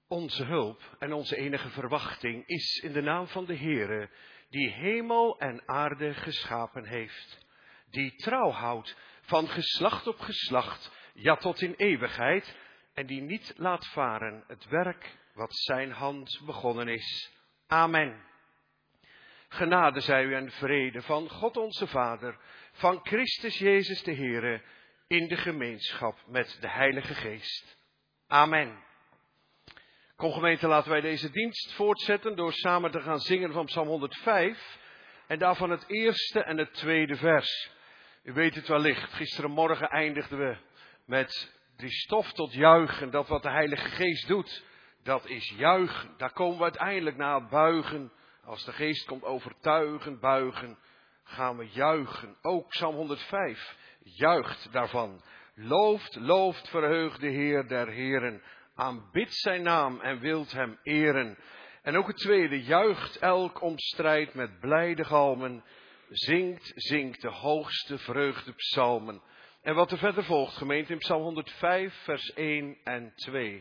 Onze hulp en onze enige verwachting is in de naam van de Heere, die hemel en aarde geschapen heeft. Die trouw houdt van geslacht op geslacht, ja tot in eeuwigheid, en die niet laat varen het werk wat zijn hand begonnen is. Amen. Genade zij u en vrede van God onze Vader, van Christus Jezus de Heere, in de gemeenschap met de Heilige Geest. Amen. Kom gemeente, laten wij deze dienst voortzetten door samen te gaan zingen van Psalm 105 en daarvan het eerste en het tweede vers. U weet het wellicht, gisterenmorgen eindigden we met die stof tot juichen, dat wat de Heilige Geest doet, dat is juichen. Daar komen we uiteindelijk na het buigen, als de Geest komt overtuigen, buigen, gaan we juichen. Ook Psalm 105 juicht daarvan. Looft, verheugt de Heer der Heren. Aanbidt zijn naam en wilt hem eren. En ook het tweede, juicht elk om strijd met blijde galmen. Zingt de hoogste vreugdepsalmen. En wat er verder volgt, gemeente, in Psalm 105, vers 1 en 2.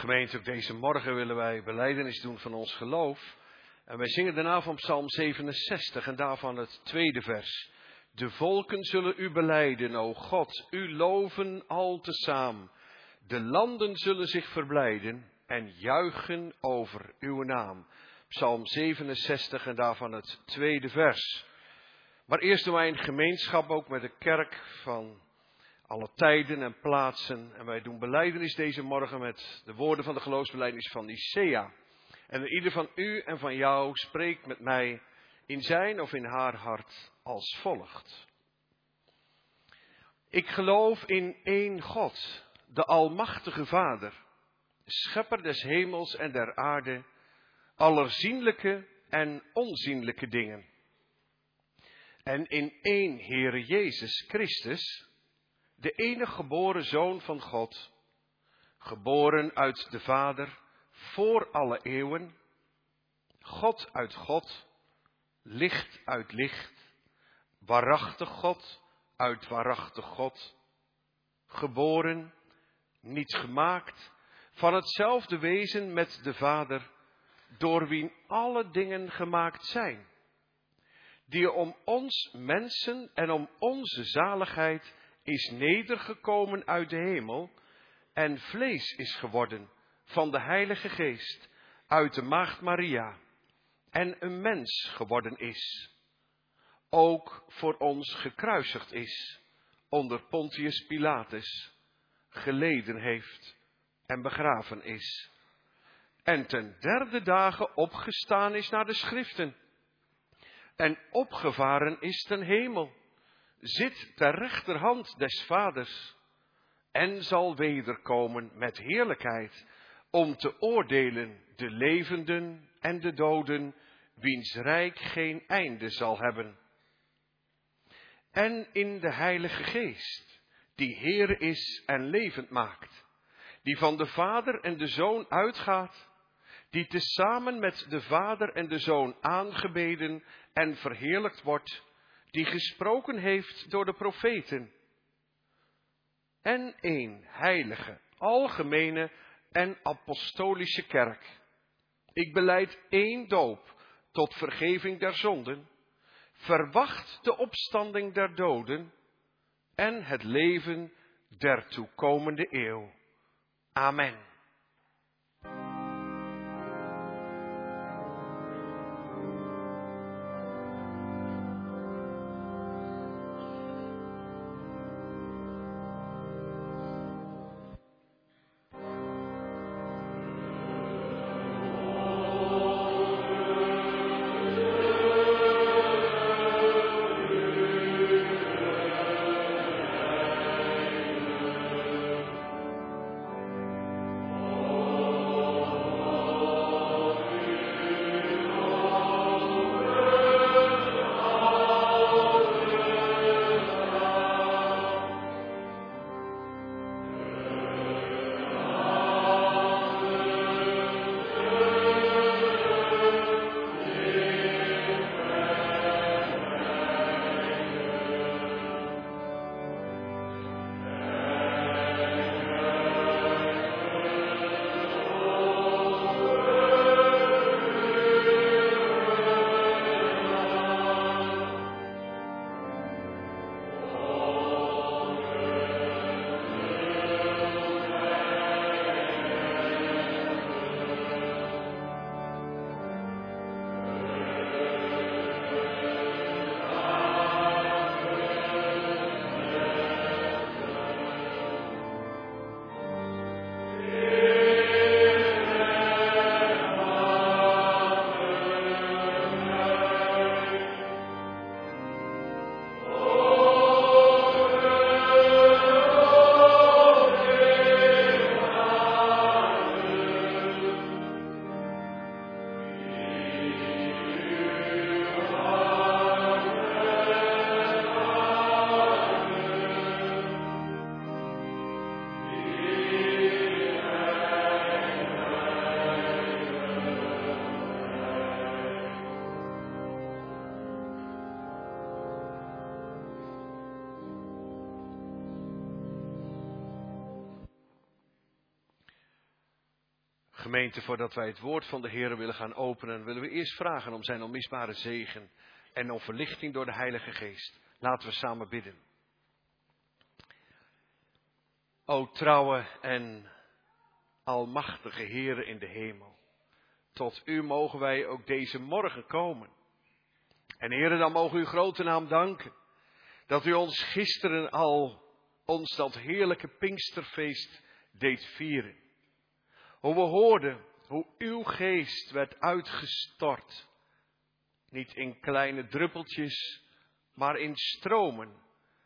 Gemeente, ook deze morgen willen wij belijdenis doen van ons geloof. En wij zingen daarna van Psalm 67 en daarvan het tweede vers. De volken zullen u belijden, o God, u loven al tezaam. De landen zullen zich verblijden en juichen over uw naam. Psalm 67 en daarvan het tweede vers. Maar eerst doen wij in gemeenschap ook met de kerk van alle tijden en plaatsen. En wij doen belijdenis deze morgen met de woorden van de geloofsbelijdenis van Nicea. En ieder van u en van jou spreekt met mij in zijn of in haar hart als volgt. Ik geloof in één God, de Almachtige Vader, schepper des hemels en der aarde, aller zienlijke en onzienlijke dingen. En in één Heere Jezus Christus, de enige geboren Zoon van God, geboren uit de Vader voor alle eeuwen, God uit God, licht uit licht, waarachtig God uit waarachtig God, geboren, niet gemaakt, van hetzelfde wezen met de Vader, door wien alle dingen gemaakt zijn, die om ons mensen en om onze zaligheid is nedergekomen uit de hemel en vlees is geworden van de Heilige Geest uit de Maagd Maria en een mens geworden is, ook voor ons gekruisigd is onder Pontius Pilatus, geleden heeft en begraven is en ten derde dagen opgestaan is naar de schriften en opgevaren is ten hemel, zit ter rechterhand des Vaders en zal wederkomen met heerlijkheid om te oordelen de levenden en de doden, wiens rijk geen einde zal hebben. En in de Heilige Geest, die Heer is en levend maakt, die van de Vader en de Zoon uitgaat, die tezamen met de Vader en de Zoon aangebeden en verheerlijkt wordt, die gesproken heeft door de profeten. En één heilige, algemene en apostolische kerk. Ik belijd één doop tot vergeving der zonden, verwacht de opstanding der doden en het leven der toekomende eeuw. Amen. Gemeente, voordat wij het woord van de Heer willen gaan openen, willen we eerst vragen om zijn onmisbare zegen en om verlichting door de Heilige Geest. Laten we samen bidden. O trouwe en almachtige Heere in de hemel, tot u mogen wij ook deze morgen komen. En Heere, dan mogen we uw grote naam danken, dat u ons gisteren al ons dat heerlijke Pinksterfeest deed vieren. Hoe we hoorden hoe uw geest werd uitgestort. Niet in kleine druppeltjes, maar in stromen.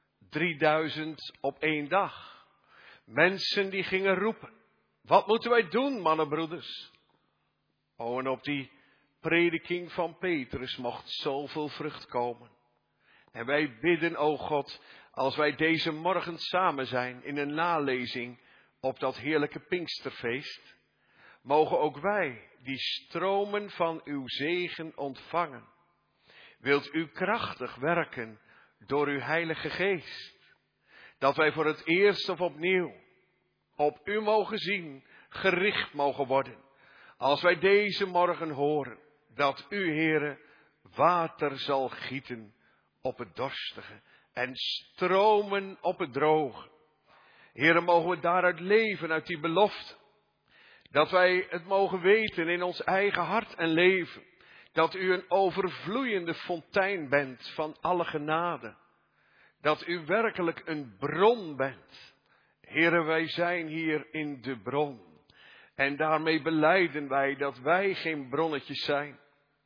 3000 op 1 dag. Mensen die gingen roepen. Wat moeten wij doen, mannenbroeders? Oh, en op die prediking van Petrus mocht zoveel vrucht komen. En wij bidden, o God, als wij deze morgen samen zijn in een nalezing op dat heerlijke Pinksterfeest, mogen ook wij die stromen van uw zegen ontvangen. Wilt u krachtig werken door uw Heilige Geest, dat wij voor het eerst of opnieuw op u mogen zien, gericht mogen worden, als wij deze morgen horen dat u, Heere, water zal gieten op het dorstige en stromen op het droge. Heere, mogen we daaruit leven, uit die belofte. Dat wij het mogen weten in ons eigen hart en leven. Dat u een overvloeiende fontein bent van alle genade. Dat u werkelijk een bron bent. Heere, wij zijn hier in de bron. En daarmee belijden wij dat wij geen bronnetjes zijn.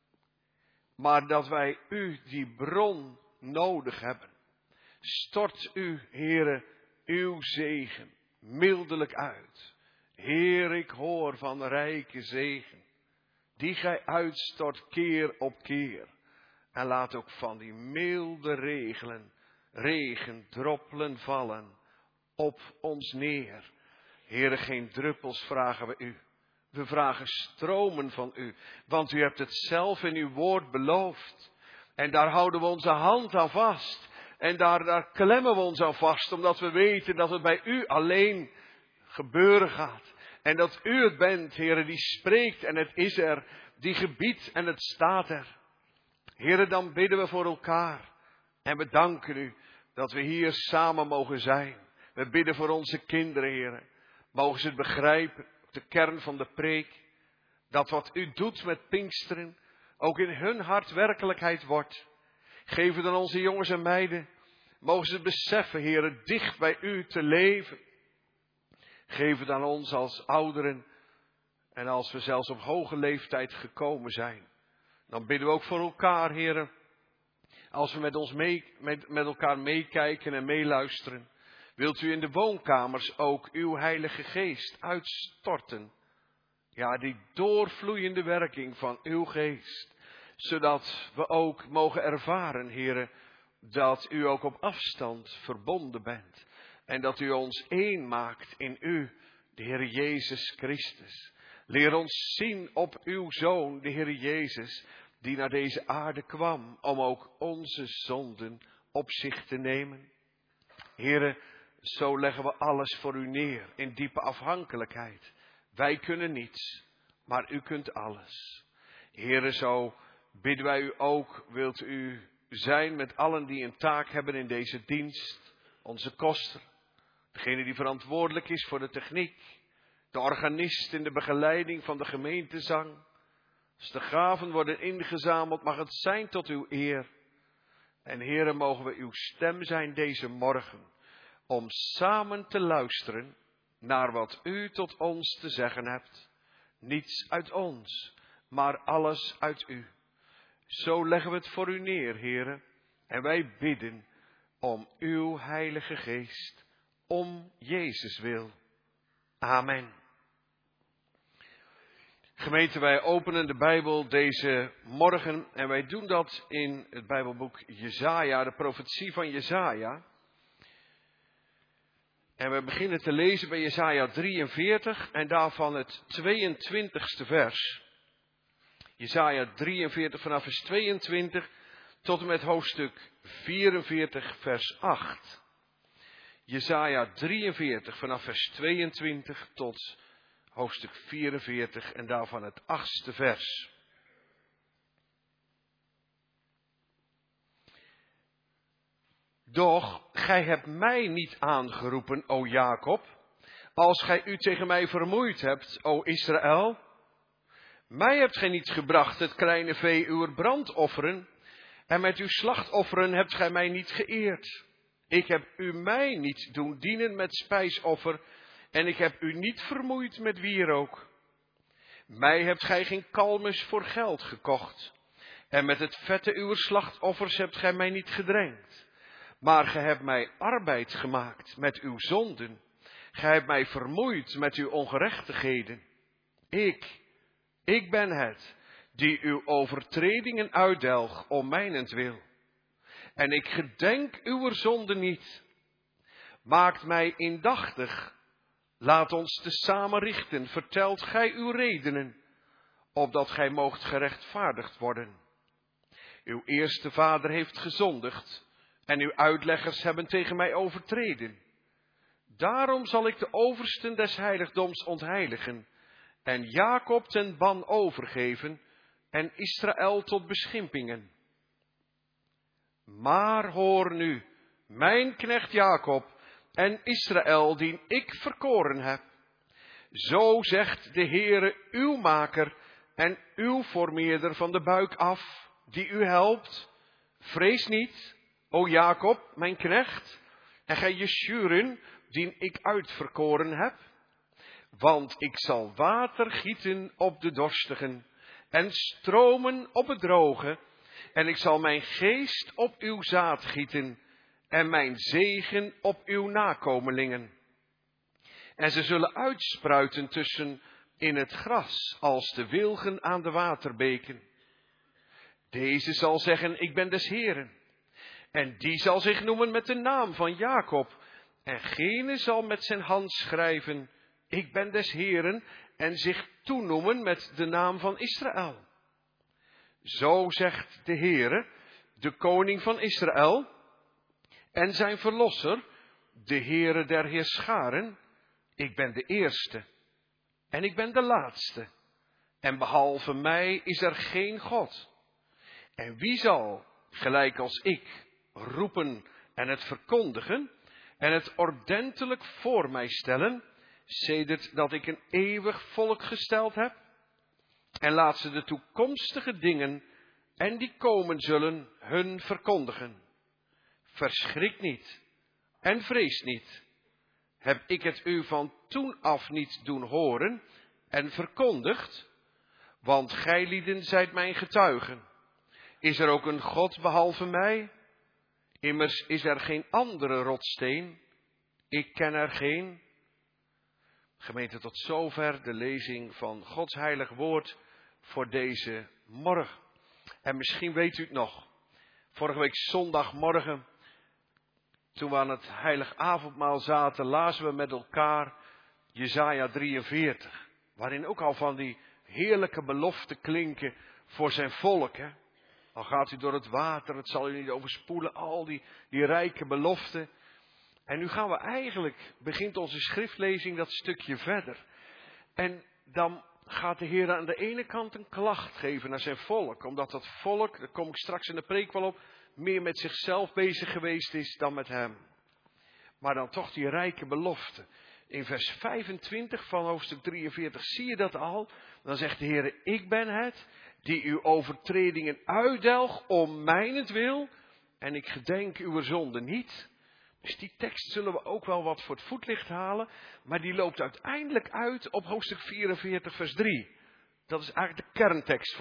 Maar dat wij u, die bron, nodig hebben. Stort u, Heere, uw zegen mildelijk uit. Heer, ik hoor van rijke zegen, die gij uitstort keer op keer. En laat ook van die milde regen droppelen vallen op ons neer. Heere, geen druppels vragen we u. We vragen stromen van u, want u hebt het zelf in uw woord beloofd. En daar houden we onze hand aan vast. En daar klemmen we ons aan vast, omdat we weten dat het bij u alleen gebeuren gaat. En dat u het bent, Heere, die spreekt en het is er, die gebiedt en het staat er. Heere, dan bidden we voor elkaar. En we danken u dat we hier samen mogen zijn. We bidden voor onze kinderen, Heere. Mogen ze het begrijpen, de kern van de preek. Dat wat u doet met Pinksteren ook in hun hart werkelijkheid wordt. Geef het aan onze jongens en meiden. Mogen ze het beseffen, Heere, dicht bij u te leven. Geef het aan ons als ouderen. En als we zelfs op hoge leeftijd gekomen zijn. Dan bidden we ook voor elkaar, Heere. Als we met elkaar meekijken en meeluisteren. Wilt u in de woonkamers ook uw Heilige Geest uitstorten. Ja, die doorvloeiende werking van uw geest. Zodat we ook mogen ervaren, Heere, dat u ook op afstand verbonden bent. En dat u ons één maakt in u, de Heer Jezus Christus. Leer ons zien op uw Zoon, de Heer Jezus, die naar deze aarde kwam om ook onze zonden op zich te nemen. Heere, zo leggen we alles voor u neer in diepe afhankelijkheid. Wij kunnen niets, maar u kunt alles. Heere, zo bidden wij u ook, wilt u zijn met allen die een taak hebben in deze dienst. Onze koster, degene die verantwoordelijk is voor de techniek, de organist in de begeleiding van de gemeentezang. Als de gaven worden ingezameld, mag het zijn tot uw eer. En Heere, mogen we uw stem zijn deze morgen, om samen te luisteren naar wat u tot ons te zeggen hebt. Niets uit ons, maar alles uit u. Zo leggen we het voor u neer, Heere, en wij bidden om uw Heilige Geest, om Jezus wil. Amen. Gemeente, wij openen de Bijbel deze morgen en wij doen dat in het Bijbelboek Jesaja, de profetie van Jesaja. En we beginnen te lezen bij Jesaja 43 en daarvan het 22e vers. Jesaja 43 vanaf vers 22 tot en met hoofdstuk 44 vers 8. Jesaja 43 vanaf vers 22 tot hoofdstuk 44 en daarvan het 8e vers. Doch gij hebt mij niet aangeroepen, o Jacob, als gij u tegen mij vermoeid hebt, o Israël. Mij hebt gij niet gebracht het kleine vee uwer brandofferen, en met uw slachtofferen hebt gij mij niet geëerd. Ik heb u mij niet doen dienen met spijsoffer, en ik heb u niet vermoeid met wierook. Mij hebt gij geen kalmes voor geld gekocht, en met het vette uwer slachtoffers hebt gij mij niet gedrenkt. Maar gij hebt mij arbeid gemaakt met uw zonden. Gij hebt mij vermoeid met uw ongerechtigheden. Ik ben het, die uw overtredingen uitdelg om mijnentwil. En ik gedenk uw zonden niet. Maakt mij indachtig. Laat ons tezamen richten. Vertelt gij uw redenen, opdat gij moogt gerechtvaardigd worden. Uw eerste vader heeft gezondigd, en uw uitleggers hebben tegen mij overtreden. Daarom zal ik de oversten des heiligdoms ontheiligen, en Jacob ten ban overgeven, en Israël tot beschimpingen. Maar hoor nu, mijn knecht Jacob en Israël, die ik verkoren heb. Zo zegt de Heere, uw maker en uw vormeerder van de buik af, die u helpt. Vrees niet, o Jacob, mijn knecht, en gij Jesjuren, die ik uitverkoren heb. Want ik zal water gieten op de dorstigen en stromen op het droge. En ik zal mijn geest op uw zaad gieten en mijn zegen op uw nakomelingen. En ze zullen uitspruiten tussen in het gras als de wilgen aan de waterbeken. Deze zal zeggen, ik ben des Heeren. En die zal zich noemen met de naam van Jacob. En gene zal met zijn hand schrijven, ik ben des Heeren, en zich toenoemen met de naam van Israël. Zo zegt de Heere, de koning van Israël, en zijn verlosser, de Heere der heerscharen, ik ben de eerste, en ik ben de laatste, en behalve mij is er geen God. En wie zal, gelijk als ik, roepen en het verkondigen, en het ordentelijk voor mij stellen, sedert dat ik een eeuwig volk gesteld heb? En laat ze de toekomstige dingen, en die komen zullen, hun verkondigen. Verschrik niet, en vrees niet. Heb ik het u van toen af niet doen horen, en verkondigd? Want gijlieden zijt mijn getuigen. Is er ook een God behalve mij? Immers is er geen andere rotsteen. Ik ken er geen. Gemeente, tot zover de lezing van Gods heilig woord voor deze morgen. En misschien weet u het nog. Vorige week zondagmorgen, toen we aan het heilig avondmaal zaten, lazen we met elkaar Jesaja 43. Waarin ook al van die heerlijke beloften klinken voor zijn volk. Hè? Al gaat u door het water, het zal u niet overspoelen, al die rijke beloften. En nu gaan we eigenlijk, begint onze schriftlezing dat stukje verder. En dan gaat de Heer aan de ene kant een klacht geven naar zijn volk. Omdat dat volk, daar kom ik straks in de preek wel op, meer met zichzelf bezig geweest is dan met hem. Maar dan toch die rijke belofte. In vers 25 van hoofdstuk 43 zie je dat al. Dan zegt de Heer, ik ben het die uw overtredingen uitdelg om mijnentwil. En ik gedenk uw zonde niet. Dus die tekst zullen we ook wel wat voor het voetlicht halen. Maar die loopt uiteindelijk uit op hoofdstuk 44 vers 3. Dat is eigenlijk de kerntekst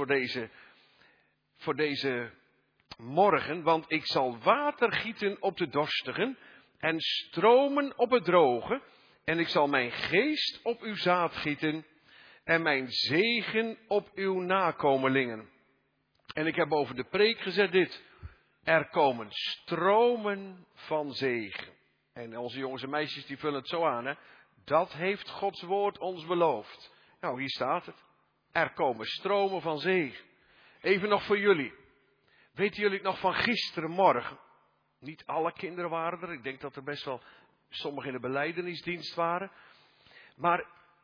voor deze morgen. Want ik zal water gieten op de dorstigen en stromen op het droge. En ik zal mijn geest op uw zaad gieten en mijn zegen op uw nakomelingen. En ik heb over de preek gezet dit. Er komen stromen van zegen. En onze jongens en meisjes die vullen het zo aan. Hè? Dat heeft Gods woord ons beloofd. Nou, hier staat het. Er komen stromen van zegen. Even nog voor jullie. Weten jullie het nog van gisterenmorgen? Niet alle kinderen waren er. Ik denk dat er best wel sommigen in de belijdenisdienst waren. Maar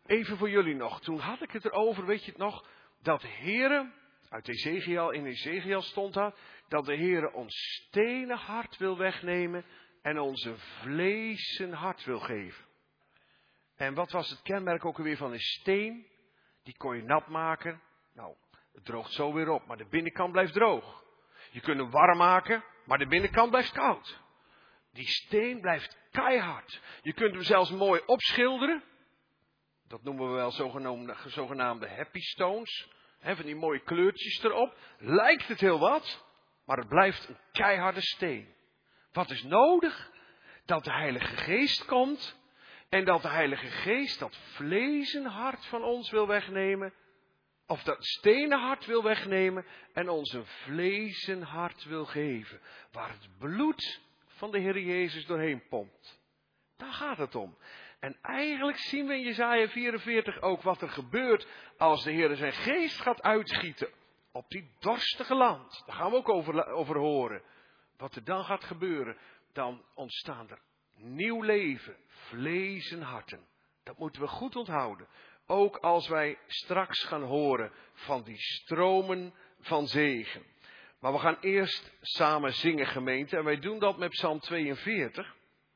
Even voor jullie nog. Toen had ik het erover, weet je het nog? Dat de Heere, uit Ezekiel, in Ezekiel stond dat de Heere ons stenen hart wil wegnemen en ons een vleesen hart wil geven. En wat was het kenmerk ook alweer van een steen? Die kon je nat maken. Nou, het droogt zo weer op, maar de binnenkant blijft droog. Je kunt hem warm maken, maar de binnenkant blijft koud. Die steen blijft keihard. Je kunt hem zelfs mooi opschilderen. Dat noemen we wel zogenaamde happy stones. Van die mooie kleurtjes erop. Lijkt het heel wat, maar het blijft een keiharde steen. Wat is nodig? Dat de Heilige Geest komt. En dat de Heilige Geest dat vleesenhart van ons wil wegnemen. Of dat stenen hart wil wegnemen. En ons een vleesenhart wil geven. Waar het bloed van de Heer Jezus doorheen pompt. Daar gaat het om. En eigenlijk zien we in Jesaja 44 ook wat er gebeurt als de Heer zijn geest gaat uitgieten op die dorstige land. Daar gaan we ook over horen. Wat er dan gaat gebeuren, dan ontstaan er nieuw leven, vlees en harten. Dat moeten we goed onthouden. Ook als wij straks gaan horen van die stromen van zegen. Maar we gaan eerst samen zingen, gemeente. En wij doen dat met Psalm 42.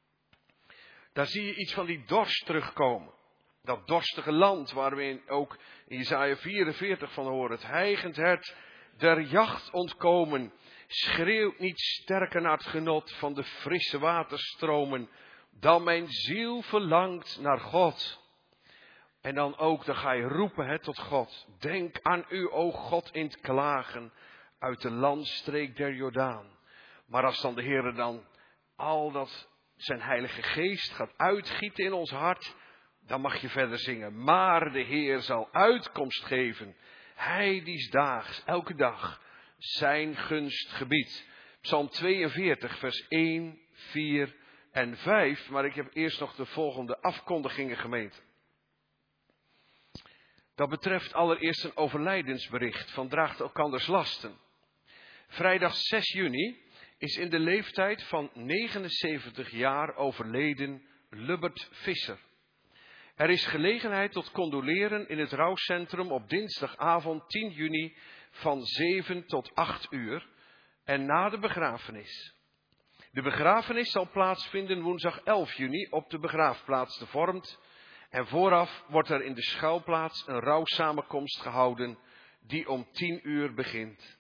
Daar zie je iets van die dorst terugkomen. Dat dorstige land waar we ook in Jesaja 44 van horen. Het hijgend hert der jacht ontkomen. Schreeuwt niet sterker naar het genot van de frisse waterstromen. Dan mijn ziel verlangt naar God. En dan ga je roepen tot God. Denk aan u, o God, in het klagen. Uit de landstreek der Jordaan. Maar als dan de Heer dan al dat zijn Heilige Geest gaat uitgieten in ons hart, dan mag je verder zingen. Maar de Heer zal uitkomst geven. Hij die daags, elke dag, zijn gunst gebiedt. Psalm 42, vers 1, 4 en 5. Maar ik heb eerst nog de volgende afkondigingen, gemeente. Dat betreft allereerst een overlijdensbericht van Draagt elkanders lasten. Vrijdag 6 juni is in de leeftijd van 79 jaar overleden Lubbert Visser. Er is gelegenheid tot condoleren in het rouwcentrum op dinsdagavond 10 juni van 7 tot 8 uur en na de begrafenis. De begrafenis zal plaatsvinden woensdag 11 juni op de begraafplaats De Vormt. En vooraf wordt er in de schuilplaats een rouwsamenkomst gehouden die om 10 uur begint.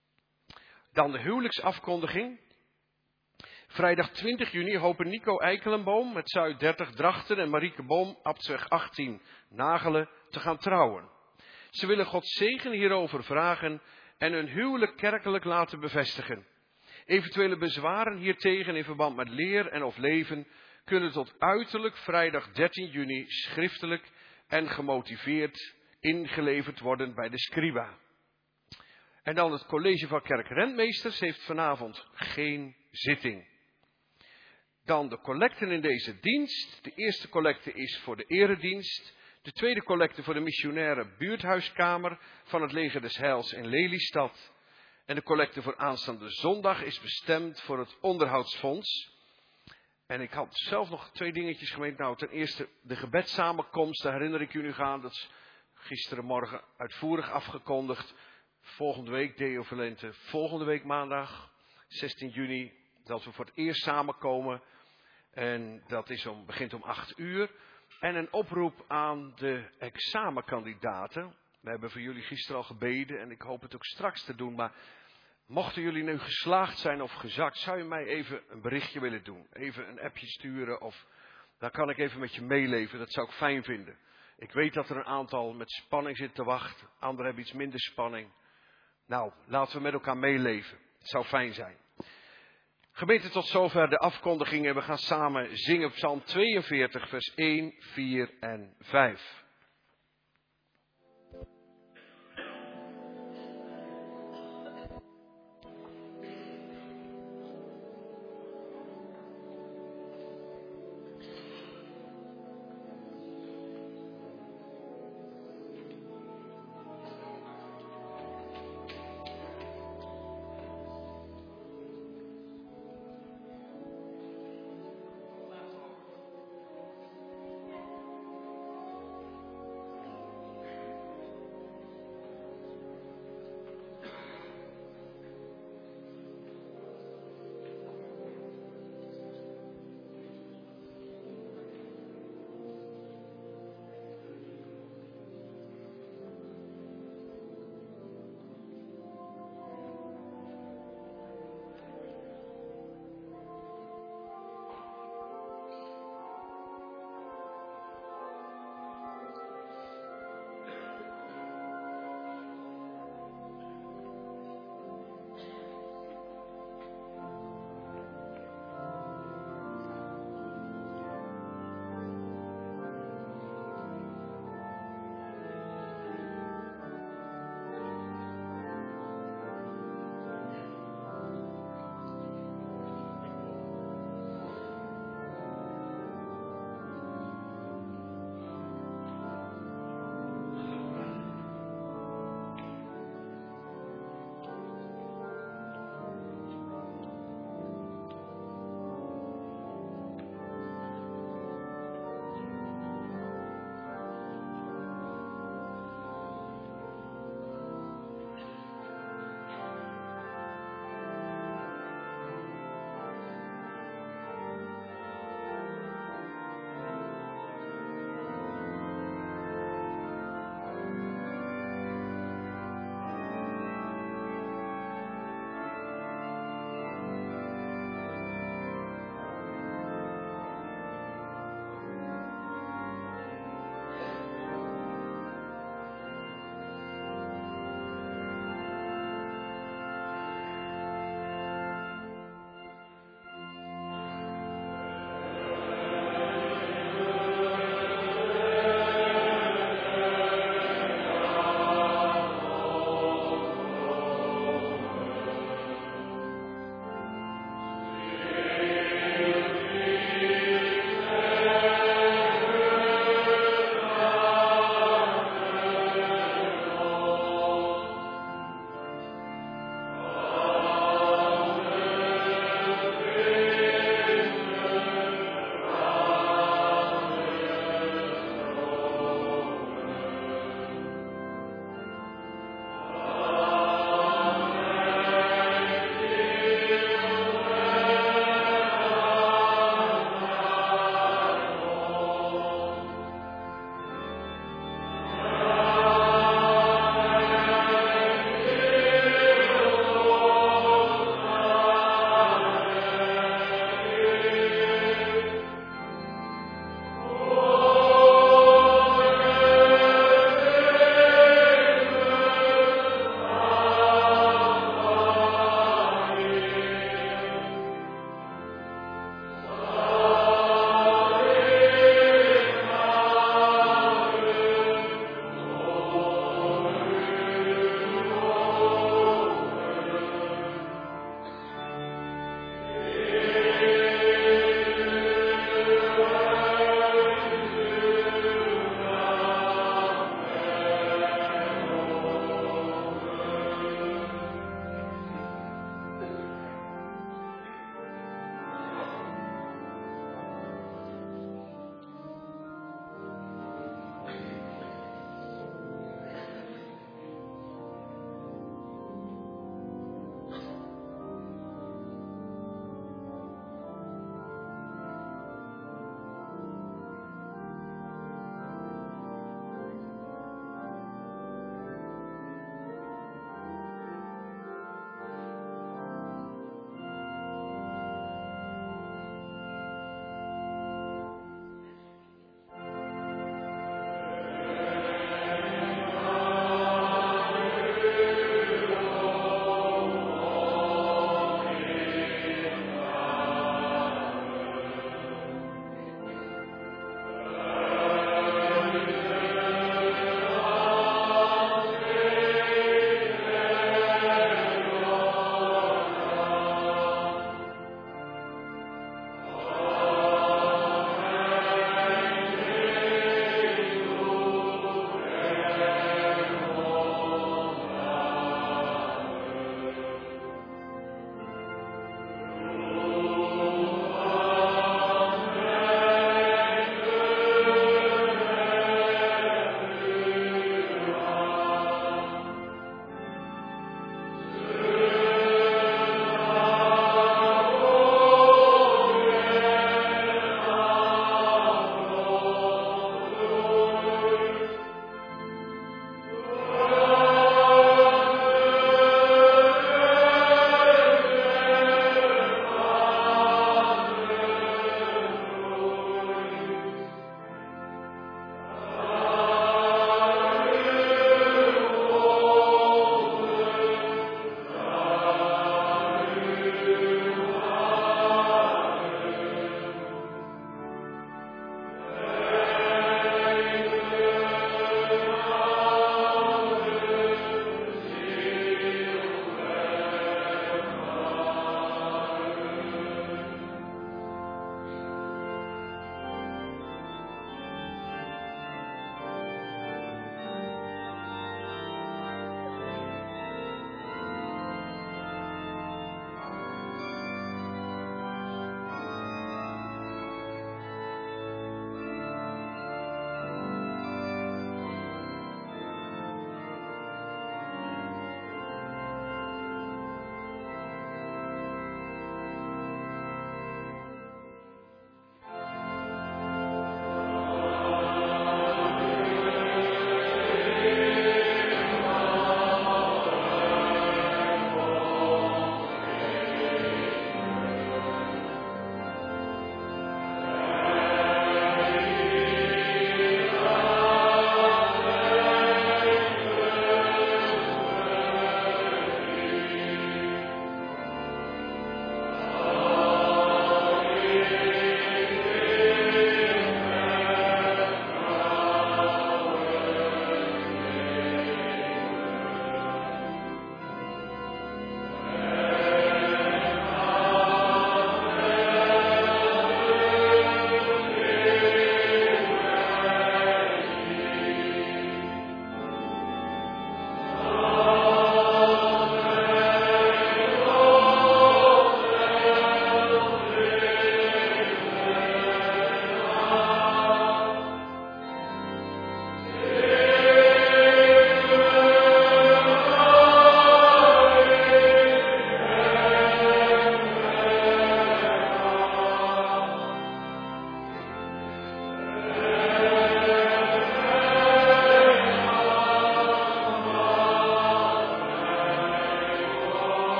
Dan de huwelijksafkondiging. Vrijdag 20 juni hopen Nico Eikelenboom met Zuid 30 Drachten en Marieke Boom, Abtsweg 18 Nagelen, te gaan trouwen. Ze willen Gods zegen hierover vragen en hun huwelijk kerkelijk laten bevestigen. Eventuele bezwaren hiertegen in verband met leer en of leven kunnen tot uiterlijk vrijdag 13 juni schriftelijk en gemotiveerd ingeleverd worden bij de scriba. En dan het college van kerkrentmeesters heeft vanavond geen zitting. Dan de collecten in deze dienst. De eerste collecte is voor de eredienst. De tweede collecte voor de missionaire buurthuiskamer van het Leger des Heils in Lelystad. En de collecte voor aanstaande zondag is bestemd voor het onderhoudsfonds. En ik had zelf nog 2 dingetjes gemeend. Nou, ten eerste de gebedssamenkomst, daar herinner ik u nu aan. Dat is gisterenmorgen uitvoerig afgekondigd. Volgende week Deo Valente, volgende week maandag 16 juni, dat we voor het eerst samenkomen. En dat begint om 8 uur. En een oproep aan de examenkandidaten. We hebben voor jullie gisteren al gebeden en ik hoop het ook straks te doen. Maar mochten jullie nu geslaagd zijn of gezakt, zou je mij even een berichtje willen doen. Even een appje sturen of dan kan ik even met je meeleven. Dat zou ik fijn vinden. Ik weet dat er een aantal met spanning zit te wachten. Anderen hebben iets minder spanning. Nou, laten we met elkaar meeleven. Het zou fijn zijn. Gemeente, tot zover de afkondigingen. We gaan samen zingen Psalm 42, vers 1, 4 en 5.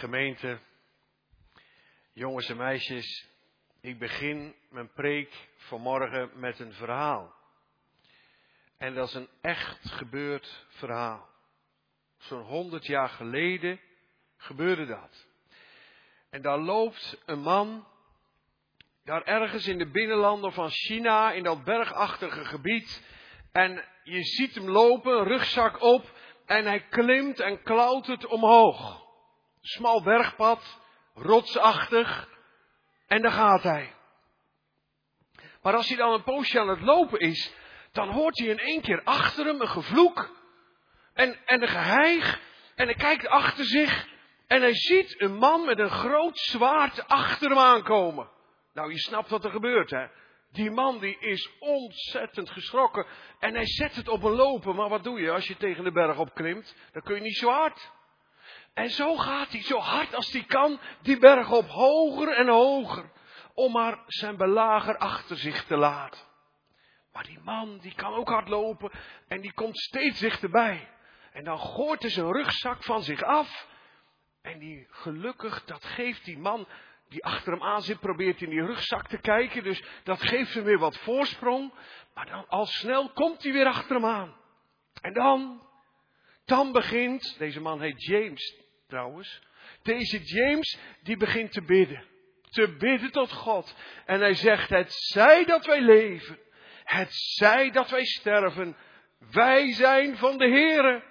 Gemeente, jongens en meisjes, ik begin mijn preek vanmorgen met een verhaal. En dat is een echt gebeurd verhaal. Zo'n 100 jaar geleden gebeurde dat. En daar loopt een man, daar ergens in de binnenlanden van China, in dat bergachtige gebied. En je ziet hem lopen, rugzak op, en hij klimt en klautert omhoog. Smal bergpad, rotsachtig, en daar gaat hij. Maar als hij dan een poosje aan het lopen is, dan hoort hij in één keer achter hem een gevloek en een geheig. En hij kijkt achter zich en hij ziet een man met een groot zwaard achter hem aankomen. Nou, je snapt wat er gebeurt, hè. Die man die is ontzettend geschrokken en hij zet het op een lopen. Maar wat doe je als je tegen de berg opklimt? Dan kun je niet zo hard. En zo gaat hij, zo hard als hij kan, die berg op, hoger en hoger. Om maar zijn belager achter zich te laten. Maar die man, die kan ook hard lopen en die komt steeds dichterbij. En dan gooit hij zijn rugzak van zich af. En die gelukkig, dat geeft die man die achter hem aan zit, probeert in die rugzak te kijken. Dus dat geeft hem weer wat voorsprong. Maar dan al snel komt hij weer achter hem aan. En dan begint, deze man heet James trouwens. Deze James, die begint te bidden. Te bidden tot God. En hij zegt, het zij dat wij leven. Het zij dat wij sterven. Wij zijn van de Heere.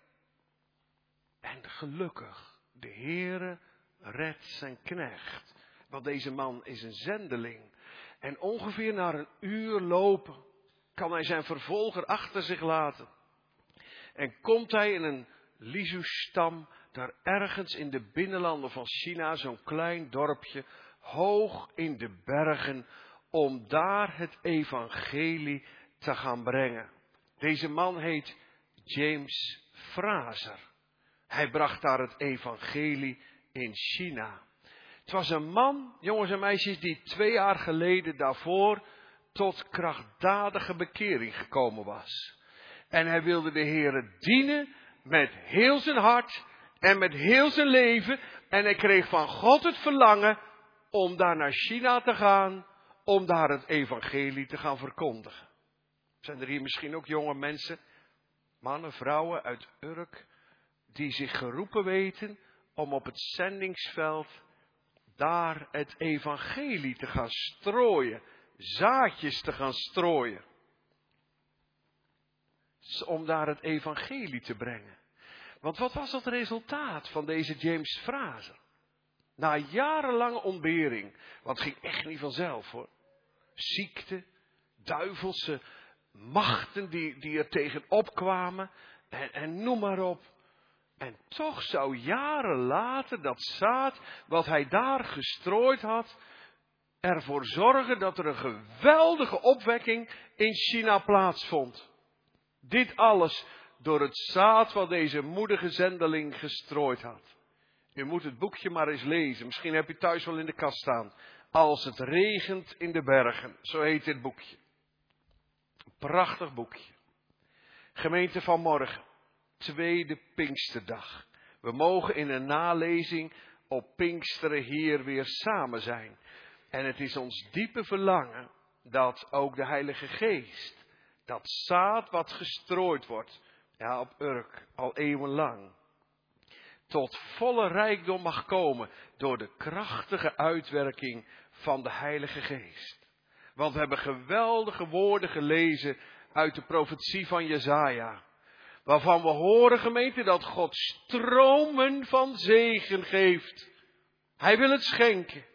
En gelukkig, de Heere redt zijn knecht. Want deze man is een zendeling. En ongeveer na een uur lopen kan hij zijn vervolger achter zich laten. En komt hij in een Lisu-stam, daar ergens in de binnenlanden van China, zo'n klein dorpje, hoog in de bergen, om daar het evangelie te gaan brengen. Deze man heet James Fraser. Hij bracht daar het evangelie in China. Het was een man, jongens en meisjes, die 2 jaar geleden daarvoor tot krachtdadige bekering gekomen was. En hij wilde de Heere dienen met heel zijn hart en met heel zijn leven. En hij kreeg van God het verlangen om daar naar China te gaan, om daar het evangelie te gaan verkondigen. Zijn er hier misschien ook jonge mensen, mannen, vrouwen uit Urk, die zich geroepen weten om op het zendingsveld daar het evangelie te gaan strooien, zaadjes te gaan strooien. Om daar het evangelie te brengen. Want wat was het resultaat van deze James Fraser? Na jarenlange ontbering, want het ging echt niet vanzelf hoor. Ziekte, duivelse machten die er tegenop kwamen en noem maar op. En toch zou jaren later dat zaad wat hij daar gestrooid had, ervoor zorgen dat er een geweldige opwekking in China plaatsvond. Dit alles door het zaad wat deze moedige zendeling gestrooid had. U moet het boekje maar eens lezen. Misschien heb je thuis wel in de kast staan. Als het regent in de bergen. Zo heet dit boekje. Een prachtig boekje. Gemeente van morgen. Tweede Pinksterdag. We mogen in een nalezing op Pinksteren hier weer samen zijn. En het is ons diepe verlangen dat ook de Heilige Geest, dat zaad wat gestrooid wordt, ja, op Urk, al eeuwenlang, tot volle rijkdom mag komen door de krachtige uitwerking van de Heilige Geest. Want we hebben geweldige woorden gelezen uit de profetie van Jesaja, waarvan we horen, gemeente, dat God stromen van zegen geeft. Hij wil het schenken.